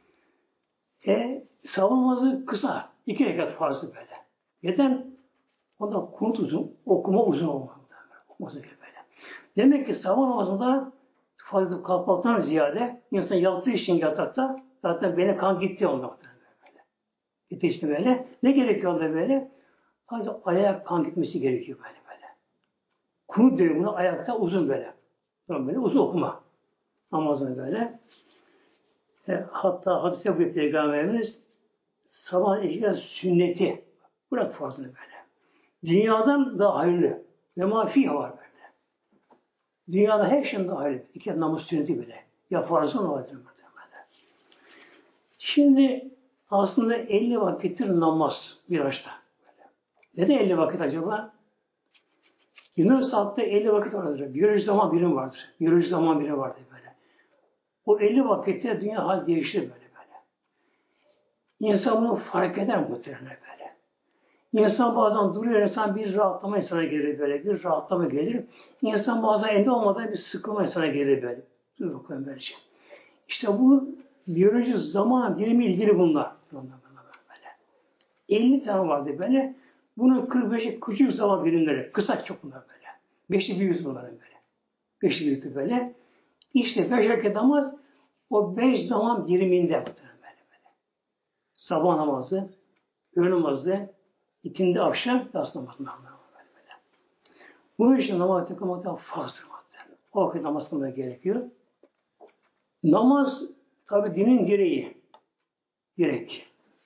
E sabah namazı kısa. İki rekat farzı böyle. Neden? Onda kunut uzun, okuma uzun olmalı. Okuması böyle. Demek ki sabah namazında fazla kalkmaktan ziyade insan yaptığı için yatakta zaten benim kan gitti ondan böyle. Gitti işte böyle. Ne gerekiyor onda böyle? Sadece ayak kan gitmesi gerekiyor böyle böyle. Kunut diyor buna ayakta uzun böyle. Böyle uzun okuma. Namazını böyle. E, hatta hadise bu Peygamberimiz sabah eşya sünneti. Bırak farzını böyle. Dünyadan daha hayırlı. Ve mafiye var böyle. Dünyada her şeyin daha hayırlı. İki namaz sünneti bile. Ya farzı mı vardır böyle. Şimdi aslında elli vakittir namaz bir yaşta. Neden elli vakit acaba? yirmi saatte elli vakit vardır. Biyoloji zaman birim vardır. Biyoloji zaman birimi vardır böyle. O elli vakitte dünya hal değişir böyle böyle. İnsan bunu fark eder muhtemelen böyle. İnsan bazen duruyor, insan bir rahatlama insana gelir böyle, bir rahatlama gelir. İnsan bazen elde olmadan bir sıkılma insana gelir böyle. Dur bakalım böyle şey. İşte bu biyoloji zaman birimi ilgili bunlar. Böyle. elli tane vardı böyle. Bunun kırk beşi küçük zaman birimleri. Kısa çok bunlar böyle. beşi büyük bunların böyle. beşi büyüktü böyle. İşte beş vakit namaz o beş zaman biriminde böyle böyle. Sabah namazı, öğle namazı, ikindi akşam, yatsı namazı böyle böyle. Bu için namaz tıklamaktan farzdır. O vakit namaz kılmak gerekiyor. Namaz tabi dinin direği. Direk.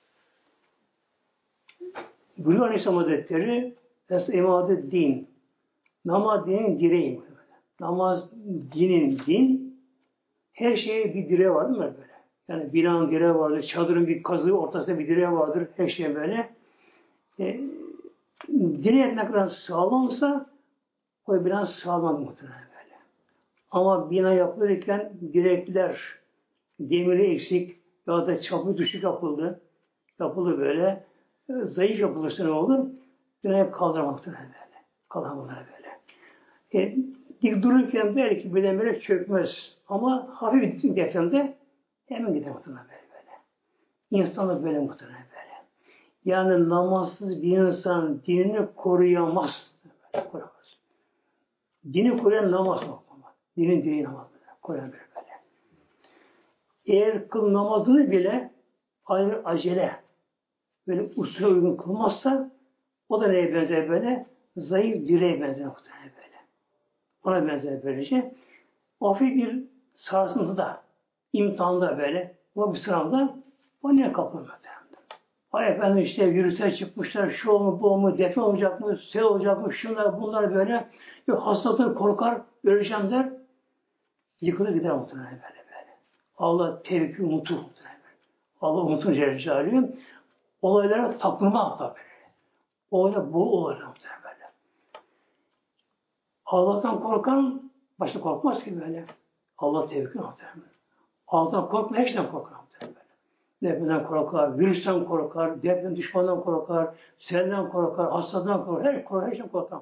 Buyuruyor Aleyhisselam Hazretleri es emadet din. Namaz dinin direği. Namaz dinin din. Her şeye bir direği vardır mı böyle? Yani binanın direği vardır, çadırın bir kazığı ortasında bir direği vardır. Her şey böyle. E, direği ne kadar sağlamsa o biraz sağlam muhtemelen böyle. Ama bina yapılırken direkler demiri eksik ya da çapı düşük yapıldı. Yapıldı böyle. Zayıf yapılırsa ne olur? Bina kaldıramaktadır böyle. Kaldıramaktadır böyle. E, dik dururken belki birden böyle çökmez. Ama hafif depremde hemen gider muhtemelen böyle böyle. İnsanlar böyle muhtemelen böyle. Yani namazsız bir insan dinini koruyamaz. Böyle, koruyamaz. Dini koruyan namaz mı? Dinin direği namaz böyle. Koruyan böyle böyle. Eğer kıl namazını bile aynı acele böyle usule uygun kılmazsa o da neye benzer böyle? Zayıf direğe benzer muhtemelen böyle. Ona benzer böylece. Hafif bir sarsıntıda, imtihanda böyle, o bir sınavda o niye kapılmadı? Ay efendim işte virüse çıkmışlar, şu mu bu mu, deprem olacak mı, sel olacak mı, şunlar bunlar böyle. Yok hastalıktan korkar, öleceğim der. Yıkılır gider muhtemelen böyle böyle. Allah tevki unutur muhtemelen böyle. Allah unutunca Celaluhu olaylara takılma hatta böyle. Olaylar bu olaylar muhtemelen böyle. Allah'tan korkan başta korkmaz ki böyle. Allah tevki muhtemelen. Allah'tan korkma, her şeyden korkar muhtemelen. Depremden korkar, virüsten korkar, deprem düşmandan korkar, selden korkar, hastadan korkar, her korkar, her şeyden korkar.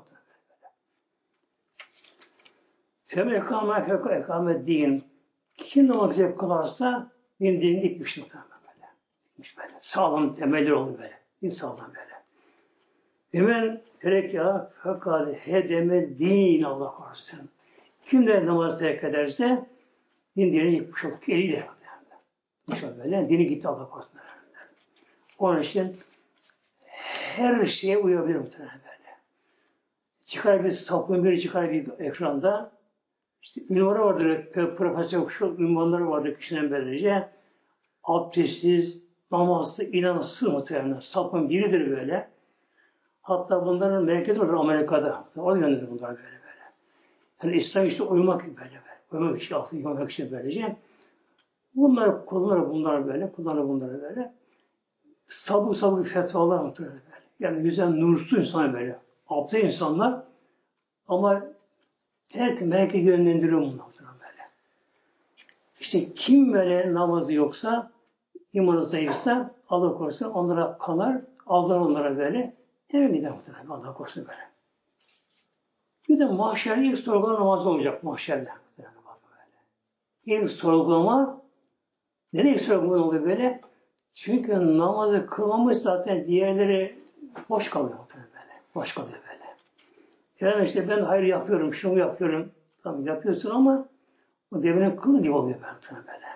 Feme ekame feka ekame din. Kim namaz hep kılarsa din din gitmiş muhtemelen böyle. Gitmiş böyle. Sağlam temelleri olur böyle. Din sağlam böyle. Hemen terekya fekâde hedeme din Allah korusun. Kim de namaz terk ederse din dini yıkmış olur. Eliyle. Böyle. Dini gitti Allah korusun. Onun için her şeye uyabilir muhtemelen böyle. Çıkar bir sapın biri çıkar bir ekranda. İşte ünvanı vardır. Profesör şu ünvanları vardır kişinin böylece. Abdestsiz, namazsız, inansız muhtemelen. Sapın biridir böyle. Hatta bunların merkezi var Amerika'da. Orada yönlendir bunlar böyle böyle. Yani İslam işte uyumak böyle böyle. Uyumak için, altı yıkamak için böylece. Bunlar kullanır bunlar böyle, kullanır bunları böyle. Sabır sabır fetvalar anlatır böyle. Yani güzel nursuz insan böyle. Abdest insanlar ama terk merkezi yönlendiriyor bunlar böyle. İşte kim böyle namazı yoksa, imanı zayıfsa, Allah korusun onlara kanar, aldanır onlara böyle. Eve gider muhtemelen Allah korusun böyle. Bir de mahşerde ilk sorgulama namazı olacak mahşerde. İlk sorgulama, neden ilk sorgulama oluyor böyle? Çünkü namazı kılmamış zaten diğerleri boş kalıyor böyle. Boş kalıyor böyle. Yani işte ben hayır yapıyorum, şunu yapıyorum. Tamam yapıyorsun ama o devrinin kılı gibi oluyor böyle.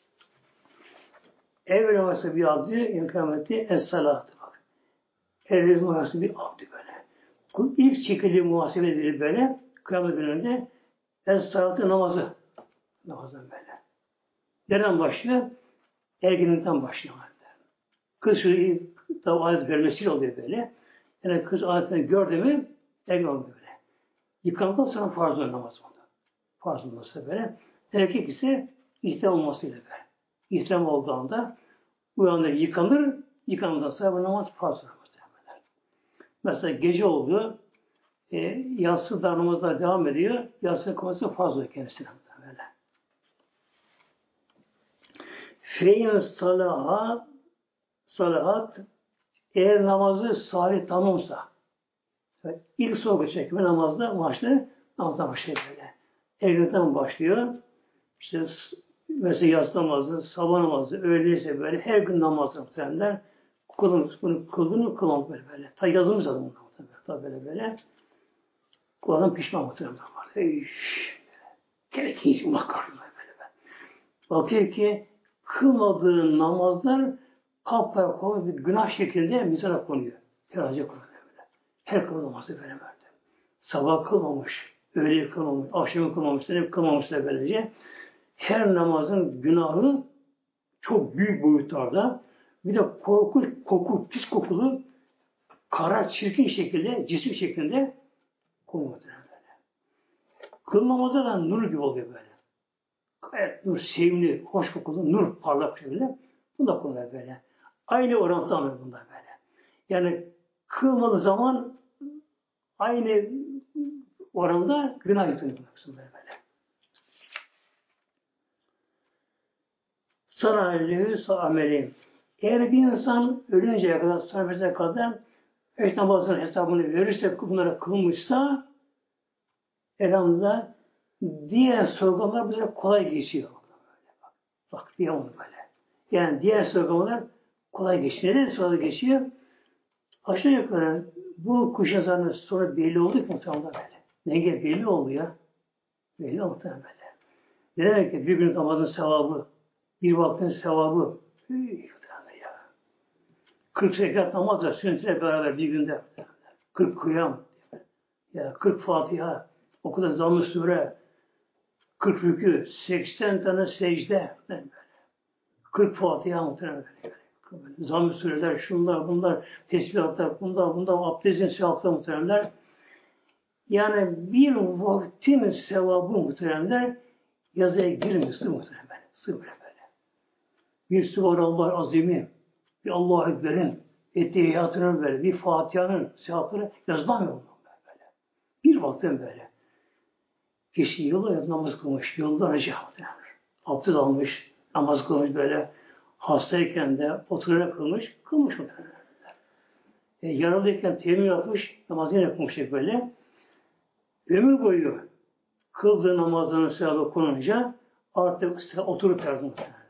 Evvel namazı bir abdi, imkameti es-salatı bak. Evvel namazı bir abdi böyle. Kul ilk çekildiği muhasebe edilir böyle. Kıyamet gününde es-salatı namazı. Namazdan böyle. Nereden başlıyor? Ergenlikten başlıyor. Kız şu tabi adet görmesiyle oluyor böyle. Yani kız adetini gördü mü ergen oluyor böyle. Yıkandıktan sonra farz oluyor namaz onda. Farz olması böyle. Erkek ise ihtiram olmasıyla böyle. İhtiram olduğunda uyanır, yıkanır, yıkandıktan sonra bu namaz farz olur. Mesela gece oldu, e, yatsı da namazda devam ediyor, yatsı kılması farz oluyor kendisine böyle. Feyn salaha salahat eğer namazı salih tamamsa evet, ilk sorgu çekme namazda başlıyor, namazda başlıyor böyle. Ergenlikten başlıyor. İşte mesela yatsı namazı, sabah namazı, öğleyse böyle her gün namazı muhtemelenler kılın, bunu kıldın mı kılmam böyle böyle. Ta yazılmış zaten bunlar tabi böyle böyle. Bu adam pişman muhtemelen var. Ey gerek hiç makarna böyle böyle. Bakıyor ki kılmadığı namazlar kalpaya koyuyor bir günah şeklinde mizana konuyor. Teraziye konuyor böyle. Her kıl namazı böyle verdi. Sabah kılmamış, öğleyi kılmamış, akşamı kılmamış, hep kılmamış da böylece. Her namazın günahı çok büyük boyutlarda bir de korkunç koku, pis kokulu kara, çirkin şekilde, cisim şeklinde konuyor böyle. Kılmamazda da nur gibi oluyor böyle. Gayet nur, sevimli, hoş kokulu, nur parlak şekilde. Bu da konuyor böyle. Aynı orantıda alıyor bunlar böyle. Yani kılmalı zaman aynı oranda günah yükleniyor böyle. Saraylığı sa ameli. Eğer bir insan ölünceye kadar, sonrasına kadar beş namazının hesabını verirse, bunlara kılmışsa elhamdülillah diğer sorgulamalar böyle kolay geçiyor. Bak, bak diye onu böyle. Yani diğer sorgulamalar kolay geçiyor. Neden sonra geçiyor? Aşağı yukarı bu kuş yazarının sonra belli oldu ki muhtemelen böyle. Nenge belli oldu ya. Belli oldu böyle. Ne demek ki bir gün namazın sevabı, bir vaktin sevabı. Hüy, ya. kırk rekat namazla sünnetle beraber bir günde. kırk kıyam. Ya kırk Fatiha. O kadar zamm-ı sure. kırk rükû. seksen tane secde. kırk Fatiha muhtemelen. Zamm-ı sureler, şunlar, bunlar, tesbihatlar, bunlar, bunlar, abdestin sevapları muhtemelen. Yani bir vaktin sevabı muhtemelen yazıya girmiyor, sığ muhtemelen. Sığ böyle böyle. Bir Sübhanallah azimi, bir Allah-u Ekber'in ettehiyatının böyle, bir Fatiha'nın sevapları yazılamıyor böyle. Bir vaktin böyle. Kişi yıllar namaz kılmış, yıllarca abdest almış, namaz kılmış böyle, hastayken de oturarak kılmış, kılmış muhtemelen. E, yaralıyken temin yapmış, namazını yapmış böyle. Ömür boyu kıldığı namazının sevabı okununca artık oturup terdim.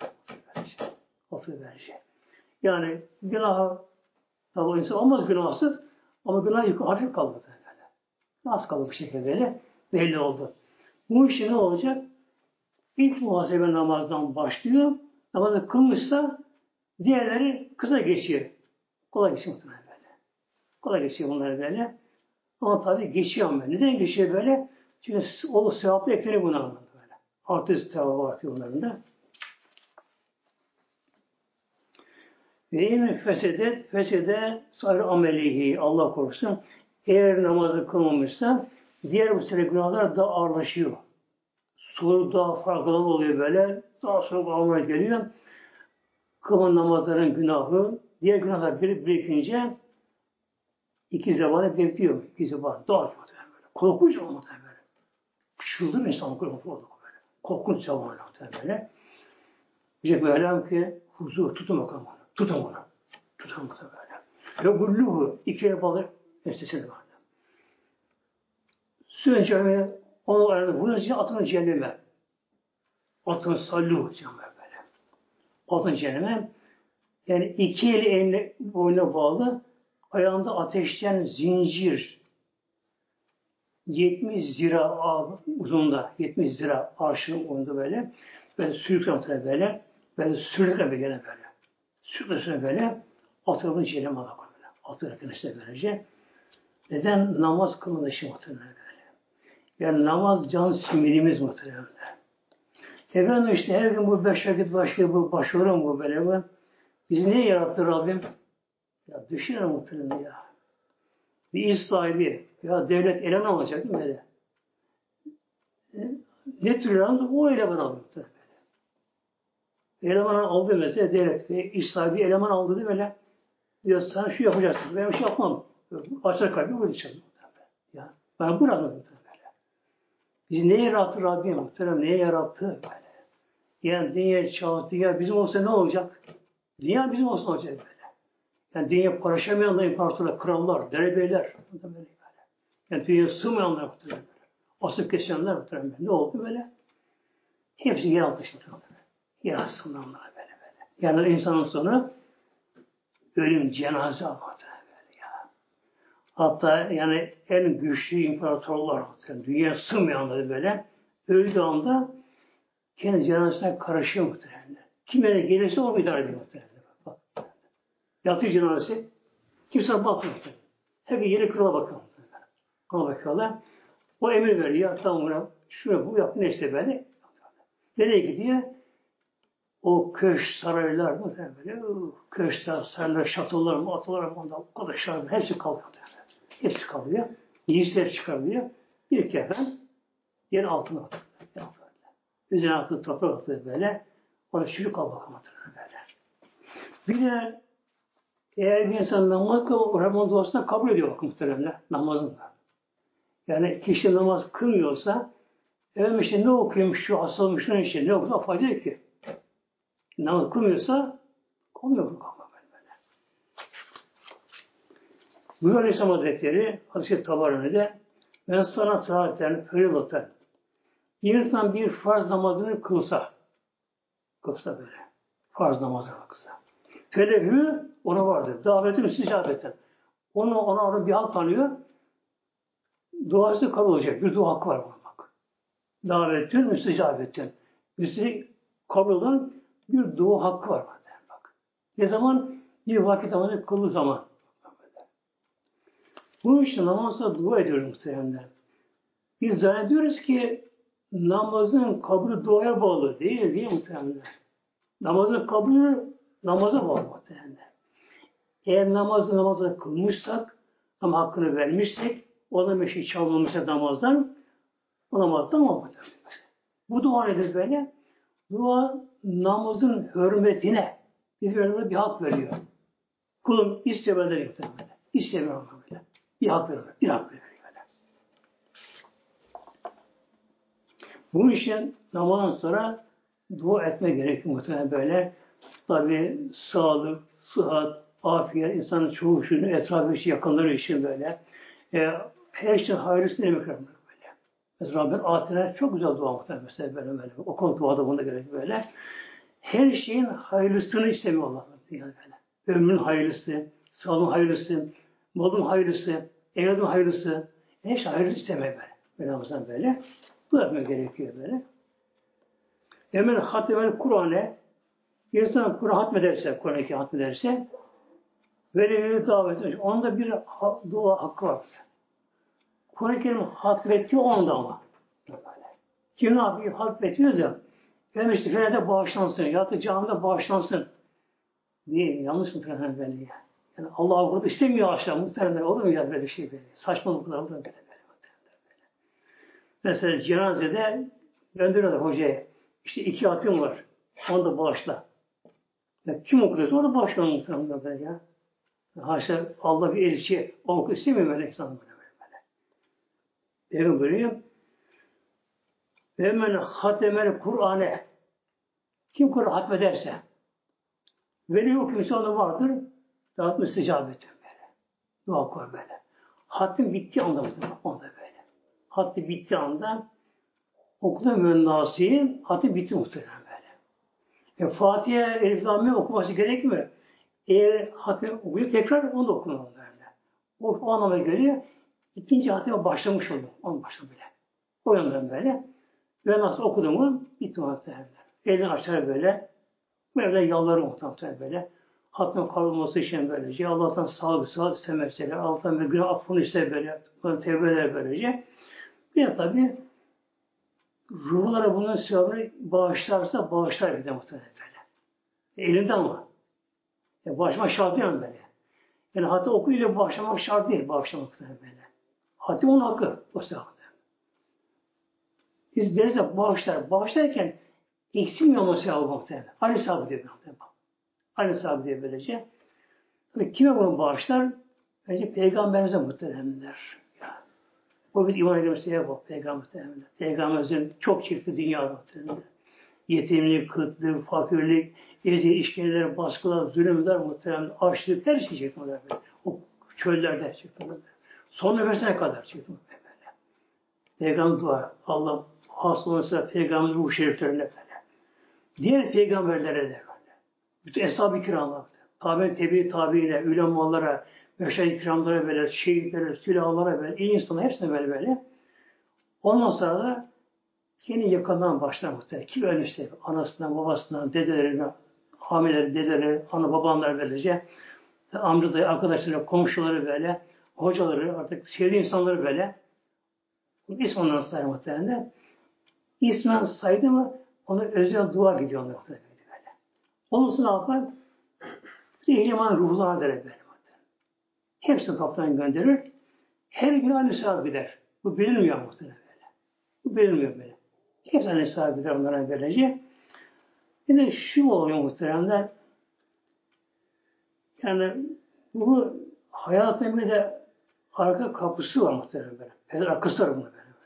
Oturup verecek. Yani günah tabi insan olmaz günahsız ama günah yükü hafif kaldı. Az kaldı bir şekilde böyle belli oldu. Bu işi ne olacak? İlk muhasebe namazdan başlıyor. Namazı kılmışsa diğerleri kısa geçiyor. Kolay geçiyor böyle. Kolay geçiyor bunlar böyle. Ama tabii geçiyor ama. Neden geçiyor böyle? Çünkü o sevaplı ekleniyor buna böyle. Artı sevabı artıyor onların da. Ve in fesedet, fesede sarı amelihi, Allah korusun. Eğer namazı kılmamışsa diğer bu sene günahlar da ağırlaşıyor. Soru daha farklı oluyor böyle. Daha sonra almaya geliyor. Kılma namazların günahı, diğer günahlar bir birikince iki zamanı bekliyor. İki zaman. Daha muhtemelen böyle. Korkunç olmadan böyle. Çıldır insan korkunç oldu böyle. Korkunç zamanı muhtemelen böyle. Diyecek Mevlam ki huzur tutun bakalım onu. Tutun onu. Tutun bakalım böyle. Ve gulluhu ikiye bağlı nesnesini vardı. Sürece onu ayarladı. Bunun için atın cehenneme. Atın sallu cehenneme böyle. Atın cehenneme. Yani iki eli eline boyuna bağlı. Ayağında ateşten zincir. yetmiş zira uzunluğunda. yetmiş zira arşın uzunluğunda böyle. Böyle sürükle böyle. Böyle sürükle böyle böyle. Sürükle böyle. Atılığın cehenneme alır böyle. Atılığın işte böylece. Neden? Namaz kılın işi muhtemelen böyle. Yani namaz can simidimiz muhtemelen. Efendim işte her gün bu beş vakit başlıyor, bu başvuran bu böyle bu. Bizi niye yarattı Rabbim? Ya düşünün muhtemelen ya. Bir iş sahibi, ya devlet eleman olacak değil mi böyle? E, ne tür eleman? O eleman aldı. Eleman aldı mesela devlet. Bir iş sahibi eleman aldı değil mi böyle? Diyor sen şu yapacaksın. Ben bir şey yapmam. Açar kalbi böyle çalıyor. Ya ben bırakmadım böyle. Bizi neye yarattı Rabbim muhtemelen? Neye yarattı böyle? Yani dünya çağırdı ya bizim olsa ne olacak? Dünya bizim olsa olacak böyle. Yani dünya paylaşamayanlar, imparatorlar, krallar, derebeyler. Böyle. Yani dünya sığmayanlar muhtemelen böyle. Asıp kesenler muhtemelen böyle. Ne oldu böyle? Hepsi yer altı işte. Yer altı sınırlar böyle böyle. Yani insanın sonu ölüm, cenaze muhtemelen böyle ya. Hatta yani en güçlü imparatorlar muhtemelen. Dünya sığmayanları böyle. Öldüğü anda kendi cenazesine karışıyor muhtemelen. Kimlere gelirse o idare ediyor muhtemelen. Bak. Yatıyor cenazesi. Kimse bakmıyor. Hep yeri krala bakıyor. Krala bakıyorlar. O emir veriyor. Tamam buna şunu bu yap. Neyse böyle. Nereye gidiyor? O köşk saraylar muhtemelen böyle. Köşkler, saraylar, şatolar, matolar, o kadar şarkı. Hepsi kalkıyor. Hepsi kalıyor. Giysiler çıkarılıyor. Bir kefen yerin altına atıyor. Üzerine attığı toprak atıyor böyle. Ona çürük al bakalım böyle. Bir de eğer bir insan namaz kılıyor, o Rahman duasını kabul ediyor bakın muhtemelen namazında. Yani kişi namaz kılmıyorsa efendim işte ne okuyormuş şu hastalımış ne işte ne okuyorsa fayda yok ki. Namaz kılmıyorsa olmuyor bu kalma böyle. Buyur Aleyhisselam Hazretleri Hadis-i Tabarani'de ben sana saatlerini ferilaten bir insan bir farz namazını kılsa kılsa böyle farz namazını kılsa felehü ona vardır. Davetin müstecabeten. Onu ona onun bir hak tanıyor. Duası kabul olacak. Bir dua hakkı var buna bak. Davetin müstecabeten. Üstelik kabul olan bir dua hakkı var bak. Ne zaman? Bir vakit namazı kıldığı zaman. Bunun için namazda dua ediyoruz muhtemelen. Biz zannediyoruz ki namazın kabulü duaya bağlı değil, değil muhtemelen. Namazın kabulü namaza bağlı muhtemelen. Eğer namazı namaza kılmışsak ama hakkını vermişsek ona bir şey çalmamışsa namazdan o namazdan olmadı. Bu dua nedir böyle? Dua namazın hürmetine biz böyle bir hak veriyor. Kulum istemeden yaptım böyle. İstemiyorum böyle. Bir hak veriyor. Bir hak veriyor böyle. Bu için namazdan sonra dua etme gerekiyor muhtemelen böyle. Tabi sağlık, sıhhat, afiyet, insanın çoğu şunu, etrafı için, yakınları için böyle. E, her şeyin hayırlısını demek böyle. Mesela Rabbin ayetine çok güzel dua muhtemelen mesela böyle böyle. O konu duada bunda gerek böyle. Her şeyin hayırlısını istemiyor Allah. Yani böyle. Ömrün hayırlısı, sağlığın hayırlısı, malın hayırlısı, evladın hayırlısı. Her şey hayırlısı istemiyor böyle. Böyle böyle. Bu yapmak gerekiyor böyle. Hemen hatemel Kur'an'e bir insan Kur'an hatmederse, Kur'an-ı hatmederse böyle davet ediyor. Onda bir dua hakkı var. Kur'an-ı Kerim hatmetti onda ama. Kim ne yapıyor? Hatmetiyor da Efendim işte Fener'de bağışlansın, ya da camide bağışlansın. Değil, yanlış muhtemelen böyle ya. Yani Allah avukatı istemiyor aşağı muhtemelen olur mu ya böyle şey böyle. Saçmalıklar olur böyle böyle. Mesela cenazede gönderiyorlar hocaya. İşte iki atım var. Onu da bağışla. Ya kim okuyorsa onu bağışla muhtemelen böyle ya. Haşa Allah bir elçi oku istemiyor böyle insan böyle böyle. Peygamber buyuruyor. Ve men hatemel Kur'an'e kim Kur'an hatmederse veli okumuş onu vardır dağıt müstecabeti böyle. Dua koy böyle. Hatim bitti anda onda böyle. Hatim bitti anda okuduğum münnasiyin hatim bitti muhtemelen böyle. E, Fatiha Elif Lam Mim okuması gerekmiyor. Eğer hatim okuyor tekrar onu da okumam böyle. O, o anlama geliyor. İkinci hatime başlamış oluyor. Onu başladı bile. O yönden böyle. Ve nasıl okudum mu bitti muhtemelen. Elini açar böyle. Böyle yalvarır muhtemelen böyle. Hatma kavulması için böylece. Allah'tan sağlık, sıhhat istemezse, Allah'tan bir günah affını ister böyle. Tevbe eder böylece. Bir de tabi ruhlara bunun sevabını bağışlarsa bağışlar bir de muhtemelen böyle. Elinde ama. Yani bağışlamak şart değil böyle. Yani hatta okuyunca bağışlamak şart değil. Bağışlamak muhtemelen böyle. Hatta onun hakkı. O sevabı. Biz deriz ya bağışlar. Bağışlarken eksilmiyor onun sevabı muhtemelen. Aynı sevabı diyor muhtemelen. Aynı sevabı diyor böylece. Tabii kime bunu bağışlar? Bence Peygamberimize muhtemelenler. O bir iman edilen şeye bak Peygamber muhtemelen. Peygamberimizin çok çekti dünyada muhtemelen. Yetimlik, kıtlık, fakirlik, eziyet, işkenceler, baskılar, zulümler muhtemelen, açlık, her şey çekti böyle. O çöllerde çekti böyle. Son nefesine kadar çekti böyle. Peygamber dua. Allah hasta olursa Peygamber ruh şeriflerine böyle. Diğer peygamberlere de böyle. Bütün eshab-ı kiramlar, tabi tebi tabiine, ulemalara, meşayih kiramlara böyle, şehitlere, silahlara böyle, iyi insanlar hepsine böyle böyle. Ondan sonra da kendi yakından başlar muhtemelen. Kim ölmüşse anasından, babasından, dedelerine, hamileleri, dedeleri, ana babanlar böylece, amca dayı, arkadaşları, komşuları böyle, hocaları, artık sevdiği insanları böyle, İsm ondan sayar muhtemelen. İsmen saydı mı ona özel dua gidiyor onlar muhtemelen böyle. Onun için ne yapar? İhliman ruhlarına der böyle. Hepsi toptan gönderir. Her gün aynı saat gider. Bu bilinmiyor muhtemelen böyle. Bu bilinmiyor böyle. Hepsi aynı saat gider onlara böylece. Yine şu oluyor muhtemelen. Yani bu hayatın bir de arka kapısı var muhtemelen böyle. Peder arkası var bunun böyle.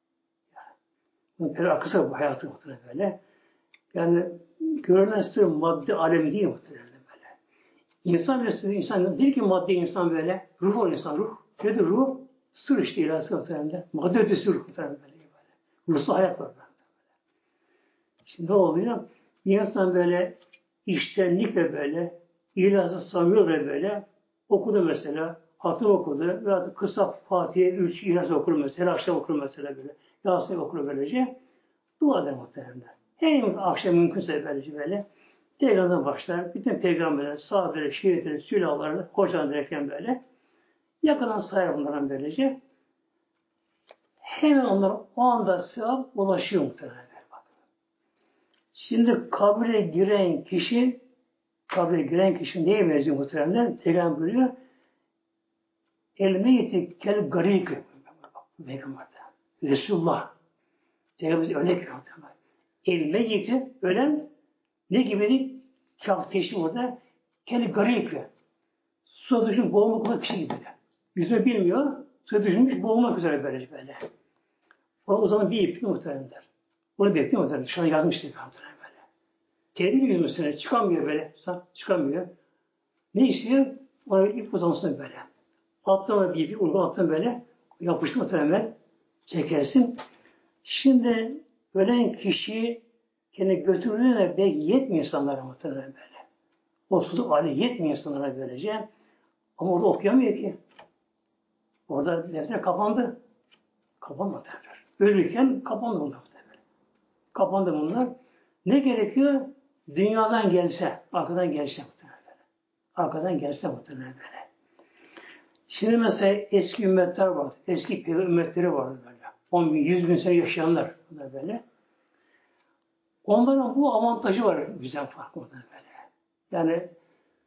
Peder arkası bu hayatı muhtemelen böyle. Yani görünen sır madde alemi değil muhtemelen böyle. İnsan bile sır, insan değil ki madde insan böyle. Ruh o insan ruh. Nedir ruh? Sır işte ilahisi muhtemelen. Madde ötesi ruh muhtemelen böyle. Ruhsal hayat var böyle. Şimdi ne oluyor? Bir insan böyle içtenlikle böyle ilahisi samimiyle böyle okudu mesela. Hatır okudu. Biraz kısa Fatiha üç İhlas okur mesela. Akşam okur mesela böyle. Yasin okur böylece. Dua eder muhtemelen. Her akşam mümkünse böylece böyle. Peygamber'den başlar. Bütün peygamberler, sahabeleri, şehitleri, sülahları, hocalar derken böyle. Yakından sayar bunların böylece. Hemen onlar o anda sevap ulaşıyor muhtemelen. Şimdi kabre giren kişi kabre giren kişi neye benziyor muhtemelen? Peygamber buyuruyor. El meyyiti kel garik. Peygamber'de. Resulullah. Peygamber örnek veriyor. El meyyiti ölen ne gibi kâh teşhir orada kel garik. Suya düşmüş boğulmak üzere kişi gibi. Yüzme bilmiyor. Suya düşmüş boğulmak üzere böylece böyle. O zaman bir ip muhtemelen der. Onu bekliyor muhtemelen. Şu an yardım istiyor muhtemelen böyle. Kendi bir yüzmesine çıkamıyor böyle. Çıkamıyor. Ne istiyor? Ona ip uzansın böyle. Alttan bir ip uygun alttan böyle yapıştı muhtemelen çekersin. Şimdi ölen kişi kendi götürdüğüne belki yetmiyor insanlara muhtemelen böyle. O suda hali yetmiyor insanlara böylece. Ama orada okuyamıyor ki. Orada defter kapandı. Kapanmadı defter. Ölürken kapandı bunlar. Kapandı bunlar. Ne gerekiyor? Dünyadan gelse, arkadan gelse muhtemelen böyle. Arkadan gelse muhtemelen böyle. Şimdi mesela eski ümmetler vardı. Eski peygamber ümmetleri vardı böyle. on bin, yüz bin sene yaşayanlar böyle. Onların bu avantajı var bizden farklı böyle. Yani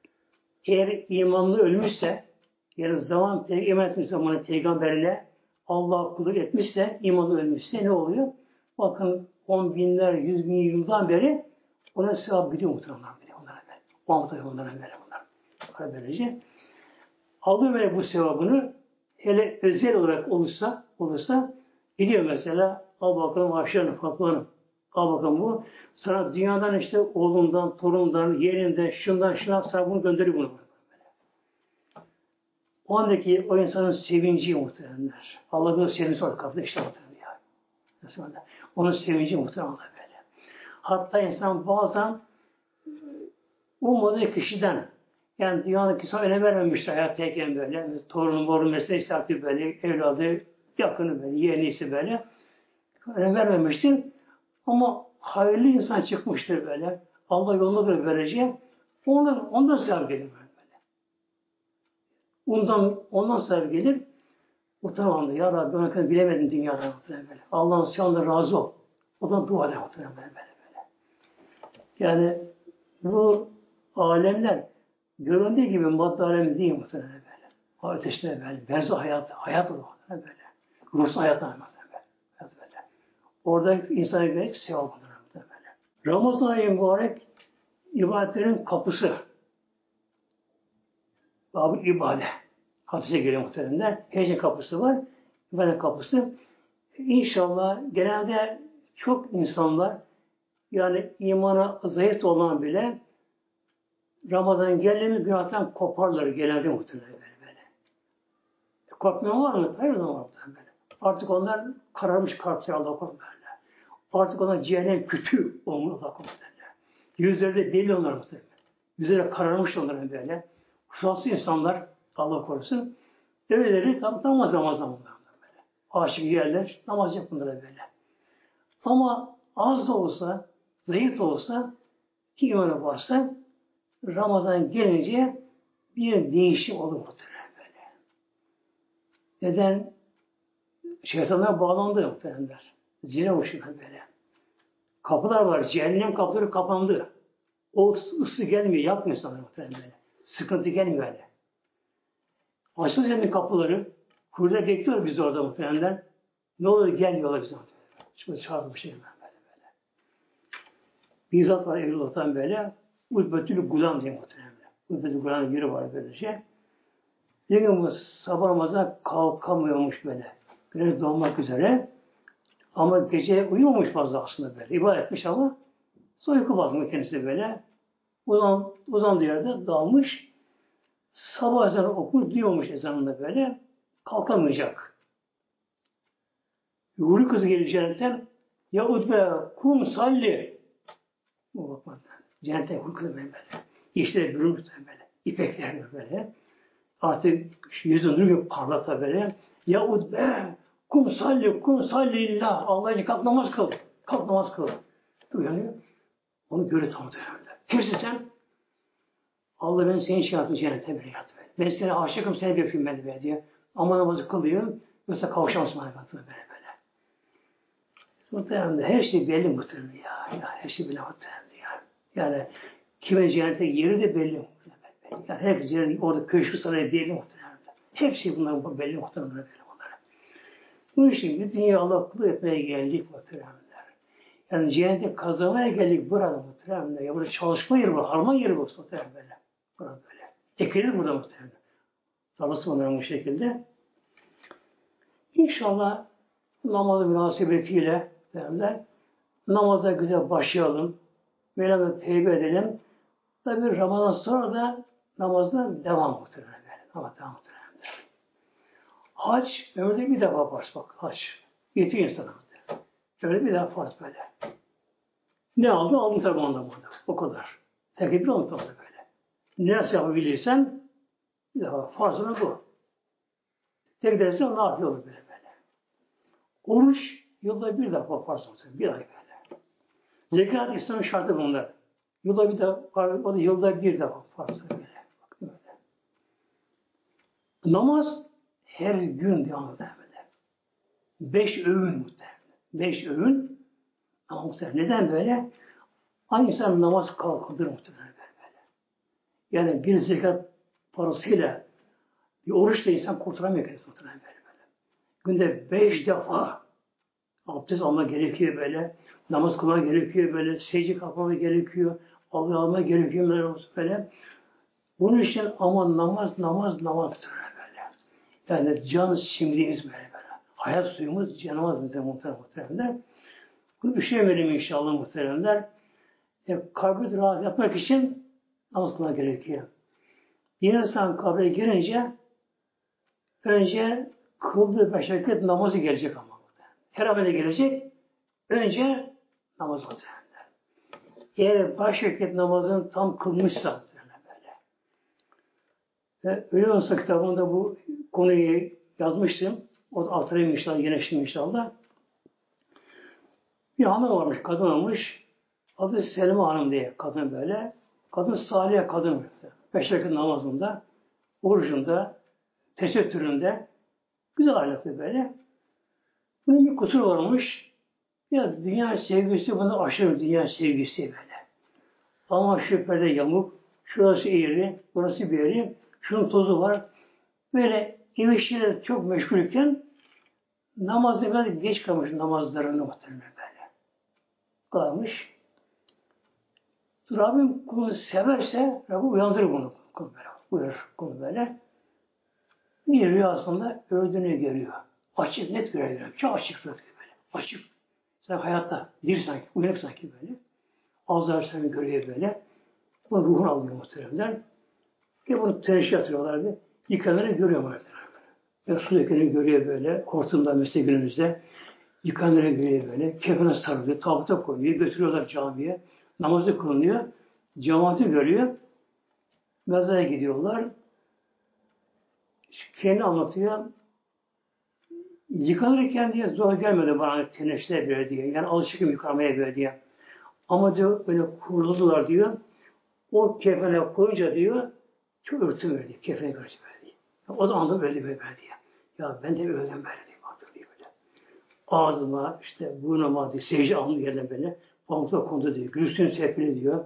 eğer imanlı ölmüşse, yani zaman iman etmiş zamanı peygamberine Allah kulluk etmişse, imanlı ölmüşse ne oluyor? Bakın on binler, yüz bin yıldan beri ona sevap gidiyor muhtemelen. Onlara böyle. O anlatıyor onlara böyle bunlar. Böylece alıyor böyle bu sevabını, hele özel olarak olursa, olursa gidiyor mesela, al bakalım Ayşe Fatma Hanım. Al bakalım bu. Sana dünyadan işte oğlundan, torundan, yerinden, şundan, şundan sana bunu gönderiyor bunu. O andaki o insanın sevinci muhtemelenler. Allah böyle sevinci olarak kapıda işte muhtemelen ya. Mesela onun sevinci muhtemelen böyle. Hatta insan bazen ummadığı kişiden, yani dünyadaki kişi önem vermemiştir hayattayken böyle. Torunu, morun, meselesi artık böyle, evladı, yakını böyle, yeğenisi böyle. Önem vermemiştir. Ama hayırlı insan çıkmıştır böyle. Allah yolunu böyle vereceğim. Ondan, ondan sevap gelir böyle. Ondan, ondan sevap gelir. O tamamda ya Rabbi ben bilemedim dünyada böyle. Allah'ın sen razı ol. O da dua eder böyle, böyle böyle. Yani bu alemler göründüğü gibi madde alemi değil muhtemelen böyle. Ötesinde böyle. Benzi hayat, hayat olur böyle. Ruhsuz hayat var böyle. böyle. Orada insana göre sevap olur böyle. Ramazan ayı mübarek ibadetlerin kapısı. Babı ibadet. Hadise geliyor muhtemelen. Hecin kapısı var. İbadet kapısı. İnşallah genelde çok insanlar yani imana zayıf olan bile Ramazan geldiğimiz günahtan koparlar genelde muhtemelen böyle. böyle. Korkmayan var mı? Hayır zaman muhtemelen. Artık onlar kararmış kalpleri Allah'a korkmuyorlar. Artık onlar cehennem kütüğü olmuş Allah'a korkmuyorlar. Yüzleri de belli onlar muhtemelen. Yüzleri kararmış onların böyle. Kuşatsız insanlar Allah korusun. Öyleleri tam namaz Ramazan bunlar böyle. Aşık yerler namaz yapınlara böyle. Ama az da olsa, zayıf da olsa, ki imanı varsa Ramazan gelince bir değişim olur muhtemelen böyle. Neden? Şeytanlar bağlandı muhtemelenler. Zine uçuyor böyle. Kapılar var. Cehennem kapıları kapandı. O ısı gelmiyor. Yapmıyor sana muhtemelen böyle. Sıkıntı gelmiyor böyle. Açıldı cehennem kapıları. Kurda bekliyor biz orada muhtemelenler. Ne olur gel yola bize muhtemelen. Şimdi çağırdı bir şey böyle böyle. Bir zat var Evlulah'tan böyle. Utbetül Gulam diye muhtemelen. Utbetül Gulam'ın biri var böylece. Bir gün bu sabah namazına kalkamıyormuş böyle. Güneş doğmak üzere. Ama gece uyumamış fazla aslında böyle. İbadet etmiş ama sonra uyku basmış kendisi böyle. Uzan, uzandığı yerde dalmış. Sabah ezanı okur duymamış ezanında böyle. Kalkamayacak. Yuri kızı gelir cennetten. Ya utbe kum salli. Bu bakmadan. Cennetten yuri kızı böyle. Yeşilleri bürünmüş böyle. İpekler böyle. Artık yüzü nur parlata böyle. Ya utbe kum salli, kum salli illah. Allah için kalk namaz kıl. Kalk namaz kıl. Uyanıyor. Onu görüyor tam terörde. Kimsin sen? Allah ben senin için yattım cennete bir yattım. Ben seni aşıkım, seni bekliyorum ben de diye. Ama namazı kılıyorum. Yoksa kavuşamazsın bana böyle böyle. Muhtemelen her şey belli muhtemelen ya. ya. Her şey belli muhtemelen ya. Yani kimin cennete yeri de belli muhtemelen. Yani herkes cennete orada köşkü sarayı belli muhtemelen. Hepsi bunlar belli muhtemelen belli bunlar. Bu işin dünya Allah kulu etmeye geldik muhtemelen. Yani cennete kazanmaya geldik burada muhtemelen. Ya burada çalışma yeri var, harman yeri var muhtemelen böyle. Burada böyle. Ekilir burada muhtemelen. Tarlası bunların bu şekilde. İnşallah namazı münasebetiyle derler. Namaza güzel başlayalım. Mevla'da tevbe edelim. Tabi Ramazan sonra da namazda devam muhtemelen. Ama devam muhtemelen. Hac ömürde bir defa farz bak. Hac. Yetiyor insana. Ömürde bir defa farz böyle. Ne aldın? Aldın tabi ondan burada. O kadar. Terk edilir onu tabi böyle. Ne nasıl yapabilirsen bir defa farzına bu. Terk edersen ne yapıyor olur böyle böyle. Oruç yılda bir defa farz olsun. Bir ay böyle. Zekat İslam'ın şartı bunlar. Yılda bir defa, o da yılda bir defa farz böyle. Bak böyle. Namaz her gün devam eder böyle. Beş öğün muhtemelen. Beş öğün ama muhtemelen. Neden böyle? Aynı insan namaz kalkılır muhtemelen böyle. Yani bir zekat parasıyla bir oruçla insan kurtulamıyor kendisi muhtemelen böyle, böyle. Günde beş defa abdest alma gerekiyor böyle. Namaz kılma gerekiyor böyle. Secde kalkma gerekiyor. Allah alma gerekiyor böyle. böyle. Bunun için ama namaz, namaz, namazdır böyle. Yani can simliğimiz böyle böyle. Hayat suyumuz canımız bize muhtemelen. Bunu üşüyemeyelim inşallah muhteremler. E, kabri rahat yapmak için namaz kılmak gerekiyor. Bir insan kabre girince önce kıldığı beş vakit namazı gelecek ama. Her amele gelecek. Önce namaz muhteremler. Eğer beş vakit namazını tam kılmışsa böyle. Ve Ölüm Olsa kitabında bu konuyu yazmıştım. O da altırayım inşallah, yine şimdi inşallah. Bir hanım varmış, kadın olmuş. Adı Selma Hanım diye kadın böyle. Kadın salih kadın. Beş vakit namazında, orucunda, tesettüründe güzel ahlaklı böyle. Bunun bir kusuru varmış. Ya dünya sevgisi bana aşırı dünya sevgisi böyle. Ama şu perde yamuk, şurası eğri, burası bir eğri, şunun tozu var. Böyle ev işleri çok meşgulken namazda biraz geç kalmış namazlarını muhtemelen böyle. Kalmış. Rabbim kulunu severse Rabbim uyandırır bunu. Kul böyle. Buyur kul böyle. Bir rüyasında öldüğünü görüyor. Açık, net görüyor. Çok açık böyle. Açık. Sen hayatta diri sanki, uyanık sanki böyle. Ağızlar seni görüyor böyle. Bunu ruhunu alıyor muhteremler. Ve bunu teneşe atıyorlardı. Yıkanları görüyor muhteremler. Ve su dökeni görüyor böyle. Hortumda mesela günümüzde. Yıkanları görüyor böyle. Kefene sarılıyor. Tabuta koyuyor. Götürüyorlar camiye. Namazı kılınıyor. Cemaati görüyor. Mezara gidiyorlar. Kendi anlatıyor. Yıkanırken diye zor gelmedi bana teneşler böyle diye. Yani alışıkım yıkamaya böyle diye. Ama diyor böyle kuruldular diyor. O kefene koyunca diyor çok örtüm verdi. Kefene görünce böyle diye. O zaman da öldü böyle diye. Ya ben de öldüm böyle diye. Hatırlıyor böyle. Ağzıma işte burnuma diye secde alnı yerden böyle. Pamukla kondu diyor. Gülsün sepili diyor.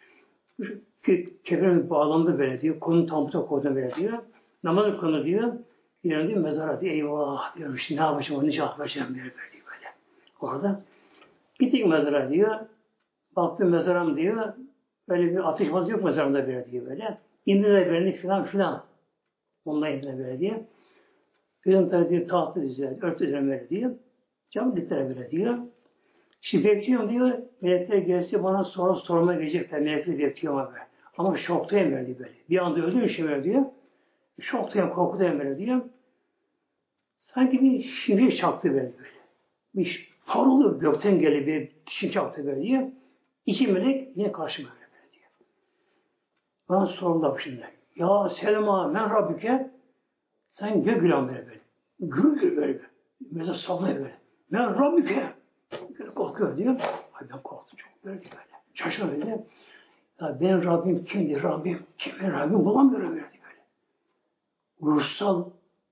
Kefene bağlandı böyle diyor. Konun tamuta koydum böyle diyor. Namazı konu diyor. Gidelim diyor mezara diyor. Eyvah diyorum işte ne yapacağım onu nice atlayacağım böyle böyle böyle. Orada gittik mezara diyor. Baktım mezaram diyor. Böyle bir atışması yok mezarımda böyle diyor böyle. İndiler beni filan filan. Onunla indiler böyle diye. Filan tabi diyor tahtı düzler. Örtü düzler böyle diyor. Cam dikler böyle diyor. Şimdi bekliyorum diyor. Melekler gelse bana sonra sorma gelecekler. Melekler bekliyorum abi. Ama şoktayım böyle böyle. Bir anda öldüm işim böyle diyor. Şoktayım, korkutayım böyle diyor. Sanki bir şimşek çaktı böyle böyle. Bir parıldı gökten gelip bir şimşek çaktı böyle diyor. İki melek yine karşıma böyle böyle diyor. Bana sordular şimdi. Ya Selma men Rabbüke sen gök gülen böyle böyle. Gül gül böyle böyle. Mesela sallaya böyle. Men Rabbüke korkuyor diyor. Ay ben korktum çok böyle böyle. Şaşırdım böyle. Ya ben Rabbim kimdir Rabbim? Kim ben Rabbim bulamıyorum böyle böyle. Ruhsal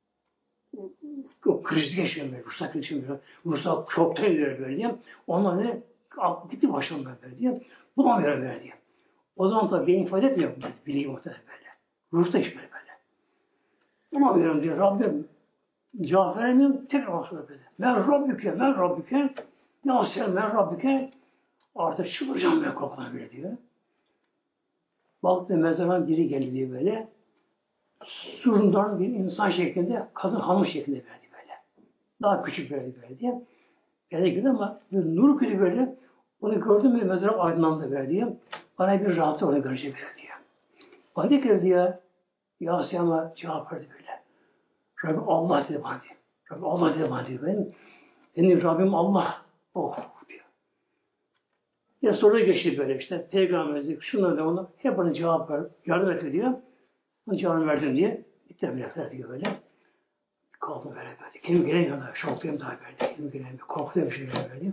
o kriz geçiyor böyle. Ruhsal kriz geçiyor. Ruhsal şokta ediyor böyle diye. Ondan ne gitti başım böyle diye. Bulamıyorum böyle diye. O zaman tabii beyin ifade etmiyor. Bileyim muhtemelen böyle. Ruhta iş böyle böyle. Bulamıyorum diyor. Rabbim cevap veremiyorum. Tekrar sonra böyle. Ben Rabbüke, ben Rabbüke. Ya sen ben Rabbüke. Artık çıldıracağım ben korkudan böyle diyor. Baktı mezardan biri geldi diye böyle. Surundan bir insan şeklinde, kadın hanım şeklinde verdi böyle. Daha küçük verdi böyle diye. Böyle gibi ama bir nur gibi böyle. Onu gördüm ve mezarım aydınlandı böyle diye. Bana bir rahatı onu görünce böyle diye. Bana dedi ki diye, Yasin'e cevap verdi böyle. Rabbim Allah dedi bana diye. Rabbim Allah dedi bana diye. Benim, benim Rabbim Allah. Oh diyor. Ya sonra geçti böyle işte. Peygamberimiz şunları da onu hep bana cevap ver, yardım et diyor. Onun cevabını verdim diye. Gitti ameliyatlar diyor böyle. Kaldım böyle böyle. Kendime gelemiyorum daha. Şoktayım daha böyle. Kendime gelemiyorum. Korktuğum bir şey böyle.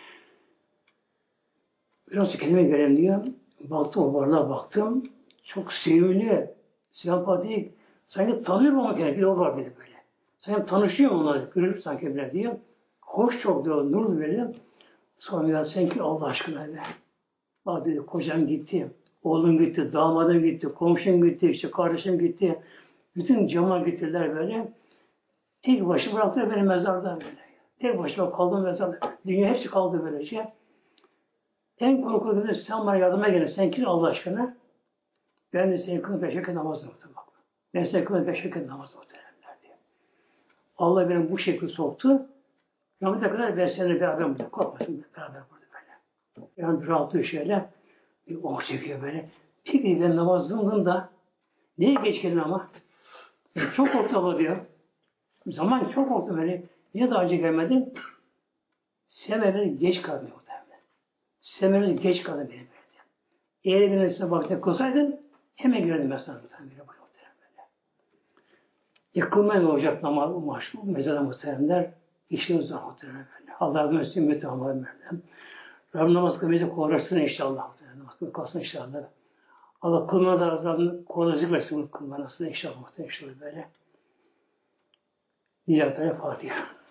Biraz kendime gelem diyor. Baktım o varlığa baktım. Çok sevimli, sempatik. Sanki tanıyorum ama kendine. Bir de o var böyle böyle. Sanki tanışıyorum onlarla. Görür sanki böyle diyor. Hoş çok diyor. Nurlu böyle. Sonra ya sen ki Allah aşkına be. Bak dedi kocam gitti. Oğlum gitti, damadım gitti, komşum gitti, işte kardeşim gitti. Bütün cemaat gittiler böyle. Tek başıma bıraktılar beni mezarda böyle. Tek başıma kaldım mezarda. Dünya hepsi kaldı böylece. En korkulu dedi, sen bana yardıma gelin. Sen kim Allah aşkına? Ben de senin kılın beş vakit namazını kıldım. Ben senin kılın beş vakit namazını kıldım diye. Allah beni bu şekilde soktu. Rahmetine kadar ben seninle beraber buradayım. Korkmasın beraber burada böyle. Yani bir rahatlığı şöyle. Bir oh çekiyor böyle. Peki ben namaz kıldığımda neye geç geldin ama? Ben çok korktum ama diyor. Zaman çok korktum böyle. Niye daha önce gelmedin? Semerimiz geç kaldı muhtemelen. Semerimiz geç kaldı benim böyle. Eğer bir size vaktine kılsaydın hemen girerdim ben sana muhtemelen. Yıkılmaya ne olacak namaz, maşru, mezara muhteremler. İşi uzak muhteremler. Allah'a göstersin ümmeti Muhammed'den. Rabbim namaz kılmayı kolaylaştırsın inşallah. Namaz kılmayı kalsın inşallah. Allah kılmaya da Rabbim kolaylık versin kılmanasını inşallah. İnşallah böyle. Niyataya Fatiha.